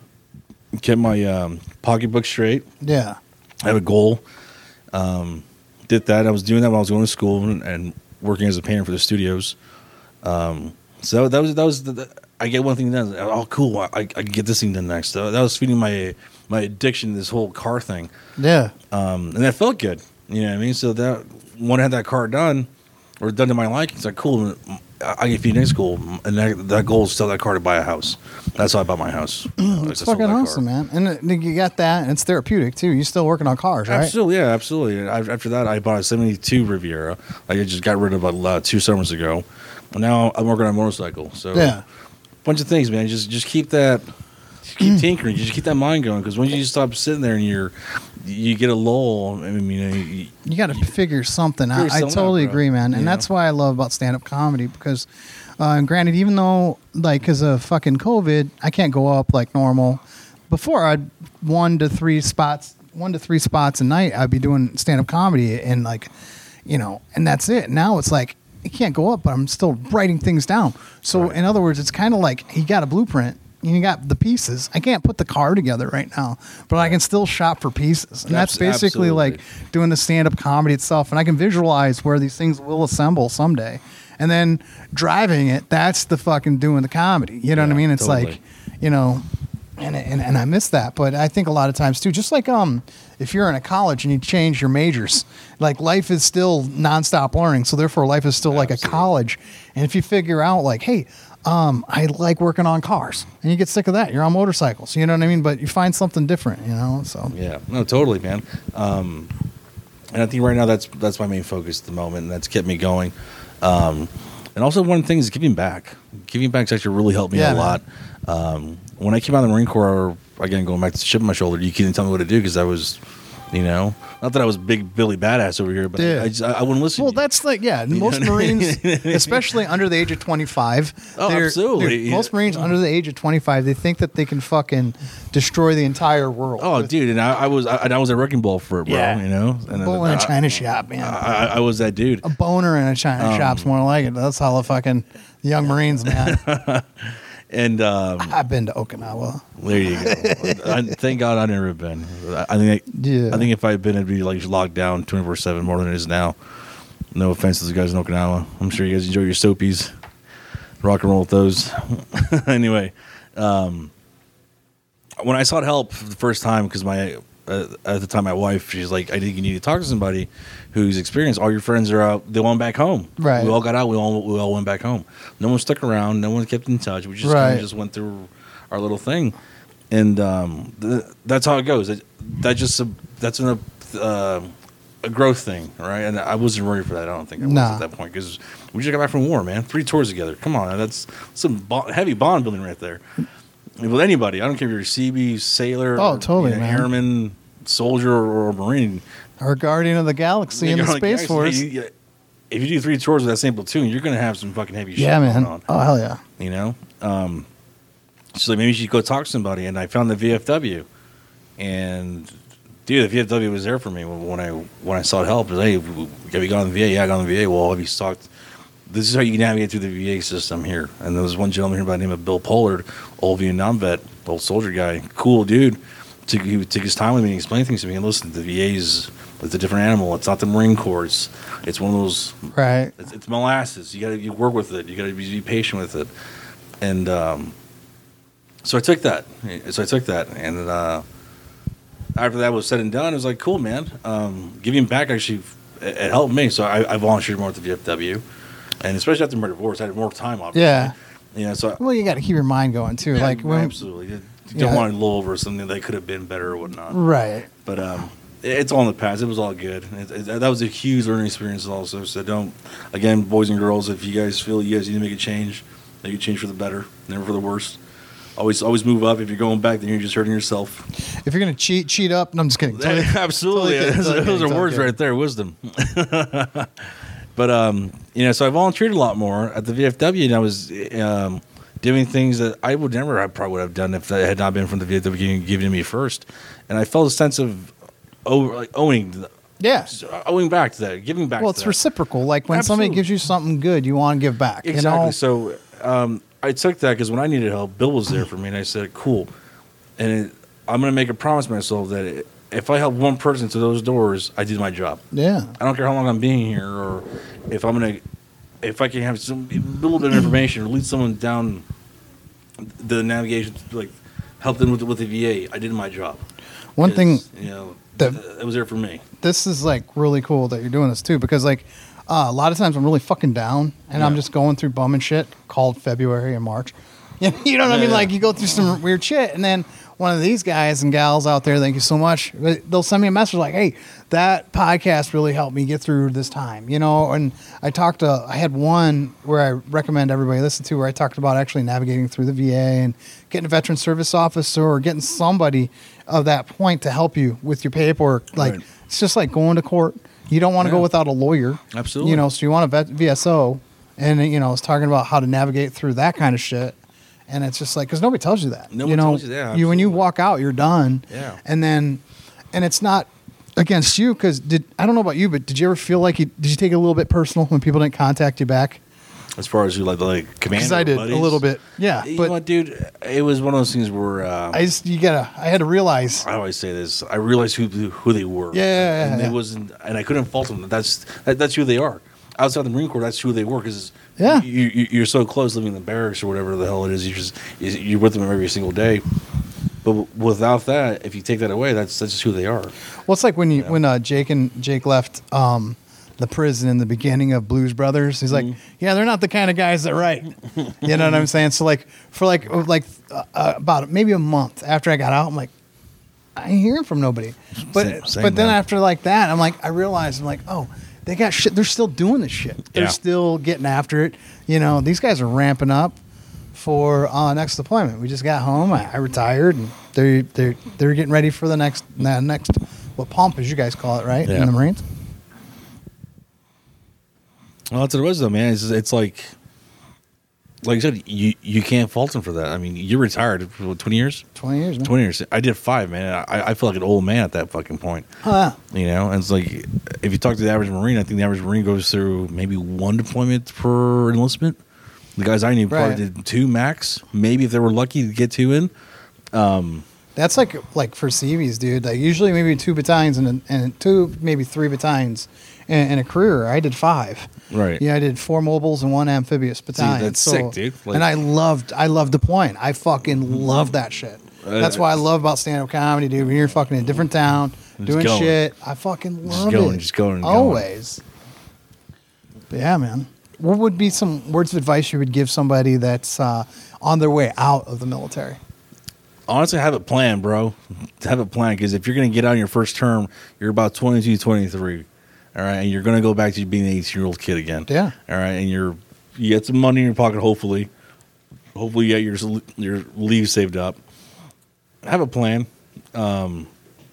kept my um, pocketbook straight. Yeah. I had a goal. Um, did that. I was doing that while I was going to school and, and working as a painter for the studios. Um, so that was, that was, the, the, I get one thing done. Oh, cool. I, I can get this thing done next. So that was feeding my, my addiction to this whole car thing. Yeah. Um, and that felt good. You know what I mean? So that when I had that car done or done to my liking, it's like, cool. I get feed next goal. And that, that goal is to sell that car to buy a house. That's how I bought my house. It's fucking awesome, man. And uh, you got that, and it's therapeutic, too. You're still working on cars, right? Absolutely, yeah, absolutely. And after that, I bought a seventy-two Riviera. I just got rid of about uh, two summers ago. And now I'm working on a motorcycle. So Yeah. a bunch of things, man. Just just keep that, just keep tinkering. Just keep that mind going. Because once you just stop sitting there and you're, you get a lull. I mean, you know, you, You got to figure something out. Figure I something totally out, bro. agree, man. And You that's know? why I love about stand-up comedy because, uh, and granted, even though, like, because of fucking COVID, I can't go up like normal. Before, I'd one to three spots, one to three spots a night, I'd be doing stand-up comedy and, like, you know, and that's it. Now it's like, it can't go up, but I'm still writing things down. So, Right. in other words, it's kind of like he got a blueprint. You got the pieces. I can't put the car together right now, but I can still shop for pieces. And that's Abs- basically absolutely. like doing the stand-up comedy itself. And I can visualize where these things will assemble someday. And then driving it, that's the fucking doing the comedy. You know what I Yeah, mean? It's totally. like, you know, and, and and I miss that. But I think a lot of times too, just like um, if you're in a college and you change your majors, like life is still nonstop learning. So therefore life is still like a Absolutely. college. And if you figure out like, hey, um, I like working on cars, and you get sick of that. You're on motorcycles, you know what I mean? But you find something different, you know. So yeah, no, totally, man. Um, And I think right now that's that's my main focus at the moment, and that's kept me going. Um, and also one thing is giving back. Giving back has actually really helped me Yeah, a lot. Um, when I came out of the Marine Corps, again, going back to the chip on my shoulder, you couldn't tell me what to do because I was, you know, not that I was big Billy Badass over here, but Yeah. I, I, just, I, I wouldn't listen. Well, to you. that's like, yeah, most know what I mean? Marines, especially under the age of twenty-five. Oh, they're- absolutely. they're- Most Marines under the age of twenty-five, they think that they can fucking destroy the entire world. Oh, with dude, and I, I was I, I was a wrecking ball for it, bro. Yeah. You know, and a then bull in a I- China shop, man. I, I, I was that dude. a boner in a China Um, shop's more like it. That's how the fucking young Marines, man. And um, I've been to Okinawa. there you go. I, thank God I've never been. I, I think Yeah. I think if I had been, it'd be like locked down twenty-four seven more than it is now. No offense to the guys in Okinawa. I'm sure you guys enjoy your soapies. Rock and roll with those. Anyway, um, when I sought help for the first time, because my uh, at the time my wife, she's like, I think you need to talk to somebody who's experienced. All your friends are out. They went back home. Right. We all got out. We all we all went back home. No one stuck around. No one kept in touch. We just kind Right. of just went through our little thing, and um, th- that's how it goes. That, that just a, that's an, uh, a growth thing, right? And I wasn't ready for that. I don't think I was Nah. at that point because we just got back from war, man. Three tours together. Come on, that's some bo- heavy bond building right there. With anybody, I don't care if you're a C B, sailor, Oh, or, totally, you know, man. airman, soldier, or, or marine. Or Guardian of the Galaxy in the You're like, Space guys, Force. hey, you- if you do three tours with that same platoon, you're going to have some fucking heavy shit Yeah, going man. on. Oh, hell yeah. You know? Um, so like, maybe you should go talk to somebody. And I found the V F W. And, dude, the V F W was there for me when, when I when I sought help. It was, hey, have you gone to the V A? Yeah, I got on the V A. Well, have you talked? This is how you navigate through the V A system here. And there was one gentleman here by the name of Bill Pollard, old Vietnam vet, old soldier guy, cool dude. Took, he took his time with me and explained things to me. And listen, the V A is it's a different animal. It's not the Marine Corps. It's, it's one of those. Right. It's, it's molasses. You got to you work with it. You got to be, be patient with it. And um, so I took that. So I took that, and uh, after that was said and done, it was like, cool, man. Um, giving back actually it, it helped me. So I, I volunteered more at the V F W, and especially after my divorce, I had more time. Obviously. Yeah. Yeah. So Well, you got to keep your mind going, too. yeah, like when, absolutely, you don't Yeah. want to lull over something that could have been better or whatnot. Right. But um, it- it's all in the past. It was all good. It, it, that was a huge learning experience also. So don't, again, boys and girls, if you guys feel you guys need to make a change, make a change for the better, never for the worse. Always, always move up. If you're going back, then you're just hurting yourself. If you're going to cheat, cheat up. No, I'm just kidding. Totally- Absolutely, totally kidding, totally those kidding, are words totally right there. Wisdom. But um, you know, so I volunteered a lot more at the V F W, and I was um, doing things that I would never, I probably would have done if that had not been from the V F W giving, giving to me first. And I felt a sense of over, like owning, the, Yeah. owing back to that, giving back. Well, to it's that. reciprocal. Like when somebody Absolutely. gives you something good, you want to give back. Exactly. You know? So um, I took that because when I needed help, Bill was there for me, and I said, "Cool." And it, I'm going to make a promise to myself that it, if I help one person to those doors, I did my job. Yeah. I don't care how long I'm being here, or if I'm going to, if I can have some a little bit of information or lead someone down the navigation, like help them with with the V A. I did my job. One thing 'Cause, you know, that- that it was there for me. this is like really cool that you're doing this too, because like uh, a lot of times I'm really fucking down and I'm Yeah. just going through bum and shit called February and March. You know, you know what I Yeah, mean? yeah. Like you go through some weird shit, and then one of these guys and gals out there, thank you so much. They'll send me a message like, "Hey, that podcast really helped me get through this time," you know. And I talked to, I had one where I recommend everybody listen to, where I talked about actually navigating through the V A and getting a veteran service officer or getting somebody of that point to help you with your paperwork. Like Right. it's just like going to court. You don't want to Yeah. go without a lawyer. Absolutely. You know, so you want a vet, V S O, and you know, it's talking about how to navigate through that kind of shit. And it's just like, because nobody tells you that. No you one know, tells you that, you when you absolutely. walk out, you're done. Yeah. And then, and it's not against you, because did I don't know about you, but did you ever feel like you did you take it a little bit personal when people didn't contact you back? As far as who like like commander, Because I did buddies. a little bit. Yeah, You but know what, dude? It was one of those things where uh, I just you gotta. I had to realize. I always say this. I realized who who they were. Yeah, yeah, and yeah. it wasn't, and I couldn't fault them. That's that, that's who they are. Outside the Marine Corps, that's who they were. Because Yeah. you, you you're so close living in the barracks or whatever the hell it is. You just you're with them every single day. But without that, if you take that away, that's that's just who they are. Well, it's like when you Yeah. when uh, Jake and Jake left um, the prison in the beginning of Blues Brothers. He's like, Mhm. yeah, they're not the kind of guys that write. You know what I'm saying? So like for like uh, like uh, about maybe a month after I got out, I'm like, I ain't hearing from nobody. But Same- same, but then man. after like that, I'm like, I realized I'm like, oh, they got shit. They're still doing this shit. They're Yeah. still getting after it. You know, these guys are ramping up for uh, next deployment. We just got home. I, I retired, and they're they're they're getting ready for the next the next what pump as you guys call it, right? Yeah. In the Marines. Well, that's what it was, though, man. It's, it's like, like I said, you you can't fault them for that. I mean, you retired for what, twenty years. Twenty years, man. Twenty years. I did five, man. I, I feel like an old man at that fucking point. Huh. You know, and it's like if you talk to the average Marine, I think the average Marine goes through maybe one deployment per enlistment. The guys I knew probably Right. did two max, maybe if they were lucky to get two in. That's like like for C Vs, dude. Like usually maybe two battalions and and two maybe three battalions in, in a career. I did five. Right. Yeah, I did four mobiles and one amphibious battalion. that's sick, dude. Like- and I loved I loved deploying. I fucking love that shit. Uh, That's what I love about stand up comedy, dude. When you're fucking in a different town doing going. shit, I fucking love going, it. just going and going. always. But yeah, man. What would be some words of advice you would give somebody that's uh, on their way out of the military? Honestly, have it planned, bro. Have it planned, because if you're going to get out on your first term, you're about twenty-two, twenty-three. All right, and you're going to go back to being an eighteen-year-old kid again. Yeah. All right, and you're you get some money in your pocket, hopefully. Hopefully, you get your your leave saved up. Have a plan. Um,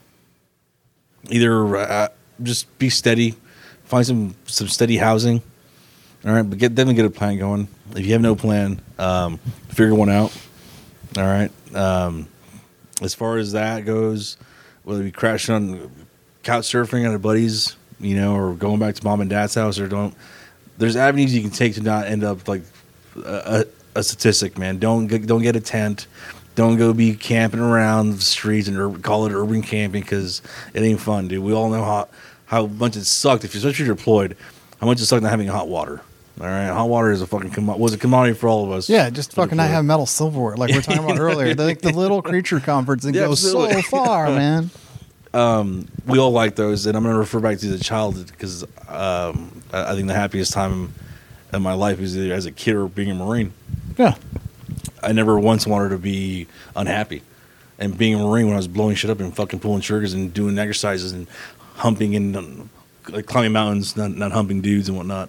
either uh, just be steady, find some some steady housing. All right, but get them to get a plan going. If you have no plan, um, figure one out. All right. Um, as far as that goes, whether you crashing on couch surfing at a buddy's, you know, or going back to mom and dad's house, or don't. There's avenues you can take to not end up like a, a, a statistic, man. Don't get, don't get a tent. Don't go be camping around the streets and ur- call it urban camping, because it ain't fun, dude. We all know how how much it sucked, if you especially if you're deployed, how much it sucked not having hot water. All right, hot water is a fucking commo- was a commodity for all of us. Yeah, just fucking not deployed. have metal silverware like we were talking about earlier. The, like the little creature comforts that Yeah, goes so absolutely. far, man. We all like those, and I'm going to refer back to the childhood, because um, I I think the happiest time in my life is either as a kid or being a Marine. Yeah. I never once wanted to be unhappy. And being a Marine, when I was blowing shit up and fucking pulling triggers and doing exercises and humping and um, like climbing mountains, not, not humping dudes and whatnot.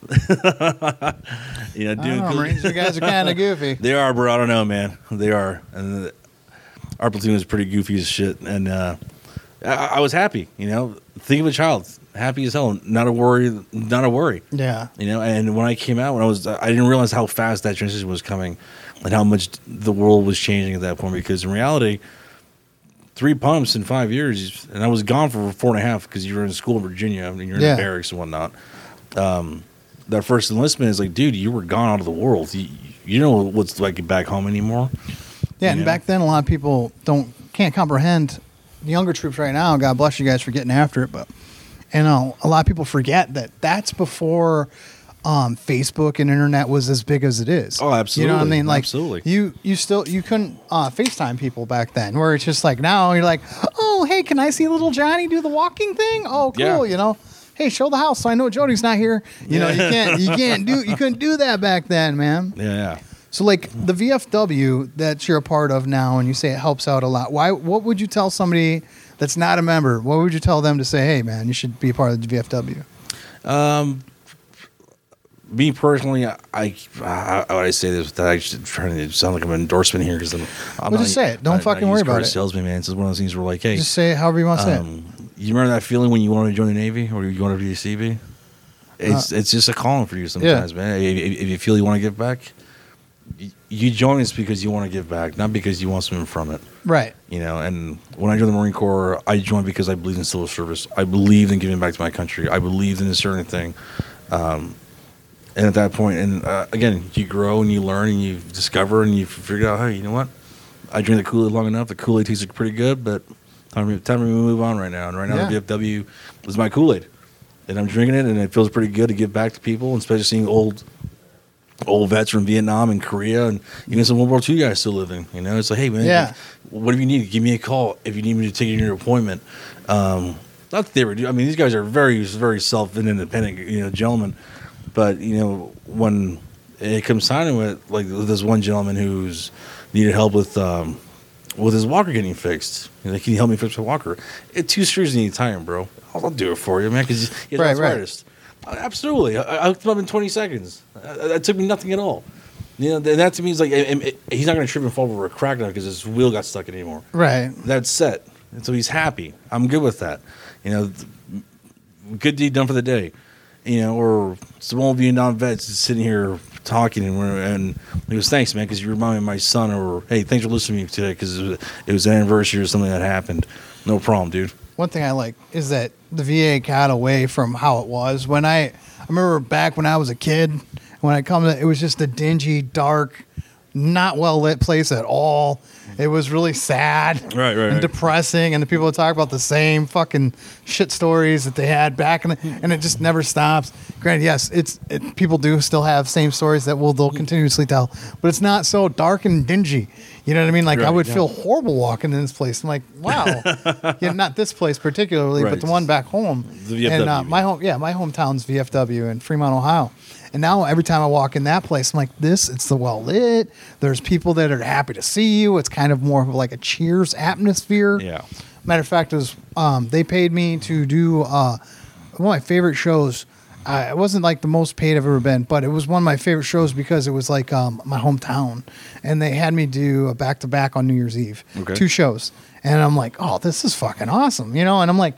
you know, I doing don't know, cool- Marines, you guys are kind of goofy. They are, bro. I don't know, man. They are. And uh, our platoon is pretty goofy as shit. And uh, I, I was happy, you know. Think of a child, happy as hell, not a worry, not a worry. Yeah. You know, and when I came out, when I was, I didn't realize how fast that transition was coming, and how much the world was changing at that point. Because in reality, three pumps in five years, and I was gone for four and a half because you were in school in Virginia and you're in Yeah. the barracks and whatnot. Um, that first enlistment is like, dude, you were gone out of the world. You, you don't know what's like back home anymore. Yeah, and Yeah. back then a lot of people don't can't comprehend the younger troops right now. God bless you guys for getting after it, but you know a lot of people forget that that's before um, Facebook and internet was as big as it is. Oh, absolutely. You know what I mean? Like Absolutely. you you still you couldn't uh, FaceTime people back then, where it's just like now you're like, oh hey, can I see little Johnny do the walking thing? Oh cool, Yeah. you know. Hey, show the house so I know Jody's not here. You know, you can't you can't do you couldn't do that back then, man. Yeah, yeah. So, like the V F W that you're a part of now, and you say it helps out a lot. Why? What would you tell somebody that's not a member? What would you tell them to say? Hey, man, you should be a part of the V F W. Me personally, I, I how would I say this without actually trying to sound like I'm an endorsement here, because I'm, I'm Well, not, just say it. Don't I- fucking I worry use about card it. Salesman, man. It's just one of those things where like, hey, Just say it however you want to say it. um, you remember that feeling when you wanted to join the Navy or you wanted to be a C V? It's Uh, it's just a calling for you sometimes, man. If, if you feel you want to give back, you, you join us because you want to give back, not because you want something from it. Right. You know, and when I joined the Marine Corps, I joined because I believed in civil service. I believed in giving back to my country. I believed in a certain thing. Um, and at that point, and uh, again, you grow and you learn and you discover and you figure out, hey, you know what? I drank the Kool-Aid long enough. The Kool-Aid tastes pretty good, but time, time to move on right now. And right now, Yeah. the V F W is my Kool-Aid. And I'm drinking it, and it feels pretty good to give back to people, and especially seeing old old vets from Vietnam and Korea, and even some World War Two guys still living. You know, it's like, hey, man, Yeah. whatever you need, give me a call if you need me to take you to your appointment. Um, not that they were, I mean, these guys are very, very self and independent, you know, gentlemen. But, you know, when it comes time to it, like there's one gentleman who's needed help with um, with his walker getting fixed. You know, can you help me fix my walker? It two screws need time, bro. I'll, I'll do it for you, man, because he's Right, right, artist. Absolutely, I, I hooked him up in twenty seconds. That took me nothing at all. You know, and that to me is like it, it, he's not going to trip and fall over a crack now because his wheel got stuck anymore. Right. That's set, and so he's happy. I'm good with that. You know, good deed done for the day. You know, or Simone Vietnam vets is sitting here talking, and we're, and he goes, "Thanks, man, because you remind me of my son." Or, "Hey, thanks for listening to me today because it was, it was an anniversary or something that happened." No problem, dude. One thing I like is that the V A got away from how it was. When I, I remember back when I was a kid, when I come to, it was just a dingy, dark, not well lit place at all. It was really sad Right, right, and right. depressing, and the people would talk about the same fucking shit stories that they had back in the, and it just never stops. Granted, yes, it's it, people do still have same stories that will they'll continuously tell, but it's not so dark and dingy. You know what I mean? Like I Right, would yeah. feel horrible walking in this place. I'm like, wow, yeah, not this place particularly, Right. but the one back home. The V F W, and uh, you mean. my home, yeah, my hometown's V F W in Fremont, Ohio. And now every time I walk in that place, I'm like, this, it's the well lit. There's people that are happy to see you. It's kind of more of like a Cheers atmosphere. Yeah. Matter of fact, it was, um, they paid me to do uh, one of my favorite shows. Uh, it wasn't like the most paid I've ever been, but it was one of my favorite shows because it was like um, my hometown. And they had me do a back to back on New Year's Eve. Okay. Two shows. And I'm like, oh, this is fucking awesome. You know, and I'm like,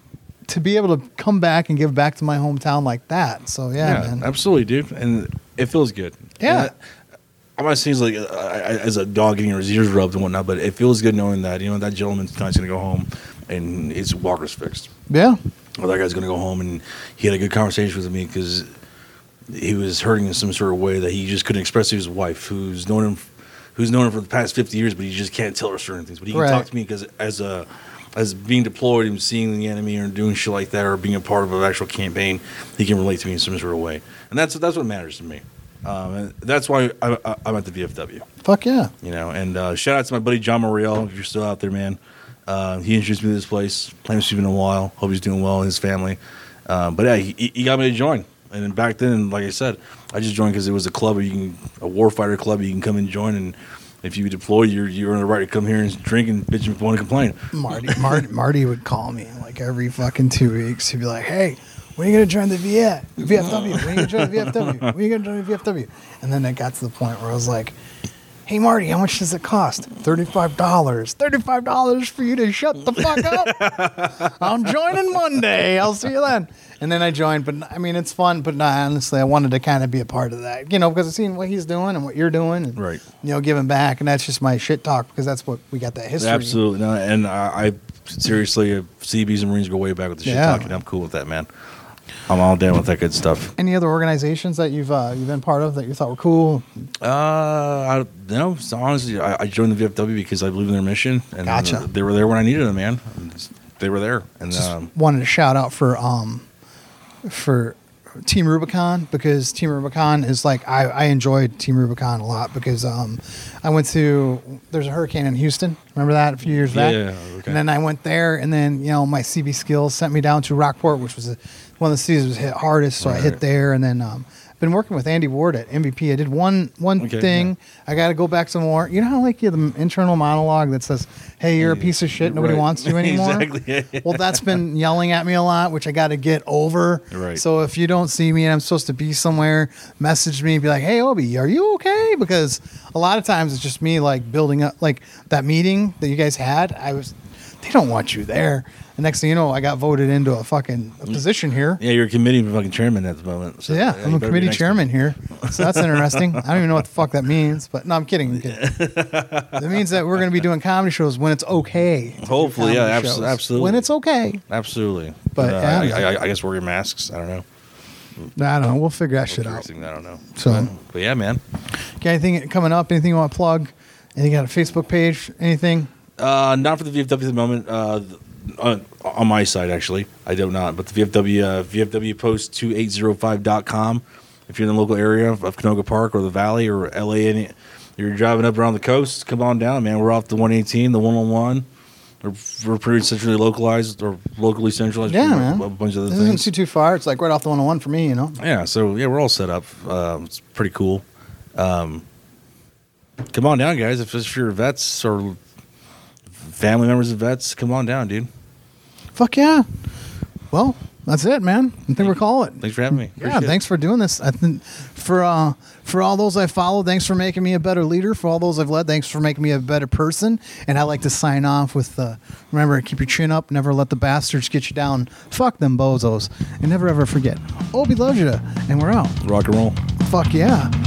to be able to come back and give back to my hometown like that. So yeah, Yeah, man. absolutely, dude, and it feels good. Yeah. And I'm not saying like uh, as a dog getting his ears rubbed and whatnot, but it feels good knowing that you know that gentleman's going to go home and his walker's fixed. Yeah. Or that guy's going to go home and he had a good conversation with me because he was hurting in some sort of way that he just couldn't express to his wife, who's known him, who's known him for the past fifty years, but he just can't tell her certain things. But he can Right. talk to me because as a as being deployed and seeing the enemy or doing shit like that or being a part of an actual campaign, he can relate to me in some sort of way, and that's that's what matters to me. Um, and that's why I, I, I'm at the V F W. Fuck yeah. You know, and uh, shout out to my buddy John Moriel, if you're still out there, man. Uh, he introduced me to this place. Playing with Steven a while. Hope he's doing well in his family. Uh, but yeah, he, he got me to join. And then back then, like I said, I just joined because it was a club where you can, a warfighter club you can come and join. And if you deploy, you're you're on the right to come here and drink and bitch and want to complain. Marty, Marty, Marty would call me like every fucking two weeks. He'd be like, "Hey, when are you gonna join the V F V F W? When are you gonna join the V F W? When are you gonna join the V F W?" And then it got to the point where I was like, "Hey, Marty, how much does it cost? Thirty-five dollars. Thirty-five dollars for you to shut the fuck up. I'm joining Monday. I'll see you then." And then I joined, but I mean, it's fun. But no, honestly, I wanted to kind of be a part of that, you know, because I've seen what he's doing and what you're doing, and, Right. you know, giving back, and that's just my shit talk because that's what we got that history. Absolutely. No, and I, I seriously, uh, C Bs and Marines go way back with the shit Yeah. talking. I'm cool with that, man. I'm all down with that good stuff. Any other organizations that you've uh, you've been part of that you thought were cool? Uh, I no. So honestly, I, I joined the V F W because I believe in their mission, and Gotcha. they were there when I needed them, man. They were there, and Just um, wanted to shout out for um for Team Rubicon because Team Rubicon is like I, I enjoyed Team Rubicon a lot because um I went to there's a hurricane in Houston. Remember that a few years back? Yeah, okay. And then I went there, and then you know my C B skills sent me down to Rockport, which was a, one of the cities that was hit hardest. So I hit Right. there, and then um I've been working with Andy Ward at M V P. I did one one Okay, thing. yeah. I got to go back some more. You know how like you have the internal monologue that says, "Hey, you're a piece of shit. Nobody Right. wants you anymore." Exactly. Well, that's been yelling at me a lot, which I got to get over. Right. So if you don't see me and I'm supposed to be somewhere, message me and be like, "Hey, Obi, are you okay?" Because a lot of times it's just me like building up, like that meeting that you guys had. I was, they don't want you there. The next thing you know, I got voted into a fucking a position here. yeah, you're a committee fucking chairman at the moment. So, So yeah, you I'm a better be committee next chairman here. So that's interesting. I don't even know what the fuck that means, but no, I'm kidding. I'm kidding. That means that we're going to be doing comedy shows when it's okay. to do Hopefully, yeah, comedy abso- shows. absolutely. When it's okay. time. Absolutely. But, uh, yeah, I, man. I, I guess wear your masks. I don't know. I don't know. We'll figure that shit out. Thing, I don't know. So- but, but yeah, man. Okay, anything coming up? Anything you want to plug? Anything got a Facebook page? Anything? Uh, not for the V F W at the moment. Uh, th- on, on my side, actually, I do not. But the V F W, uh, V F W post two eight oh five dot com. If you're in the local area of, of Canoga Park or the Valley or L A, any, you're driving up around the coast, come on down, man. We're off the one eighteen, the one oh one. We're, we're pretty centrally localized or locally centralized. Yeah, for man. A bunch of other This isn't things. too too far. It's like right off the one oh one for me, you know. Yeah, so yeah, we're all set up. Um, it's pretty cool. Um, come on down, guys. If it's for your vets or family members of vets, come on down, dude. Fuck yeah. Well, that's it, man. I think we're calling it. Thanks for having me. Yeah, Appreciate thanks it. for doing this. I think for uh, for all those I follow, thanks for making me a better leader. For all those I've led, thanks for making me a better person. And I like to sign off with, uh, remember, keep your chin up, never let the bastards get you down. Fuck them bozos. And never ever forget, Obi loves you, and we're out. Rock and roll. Fuck yeah.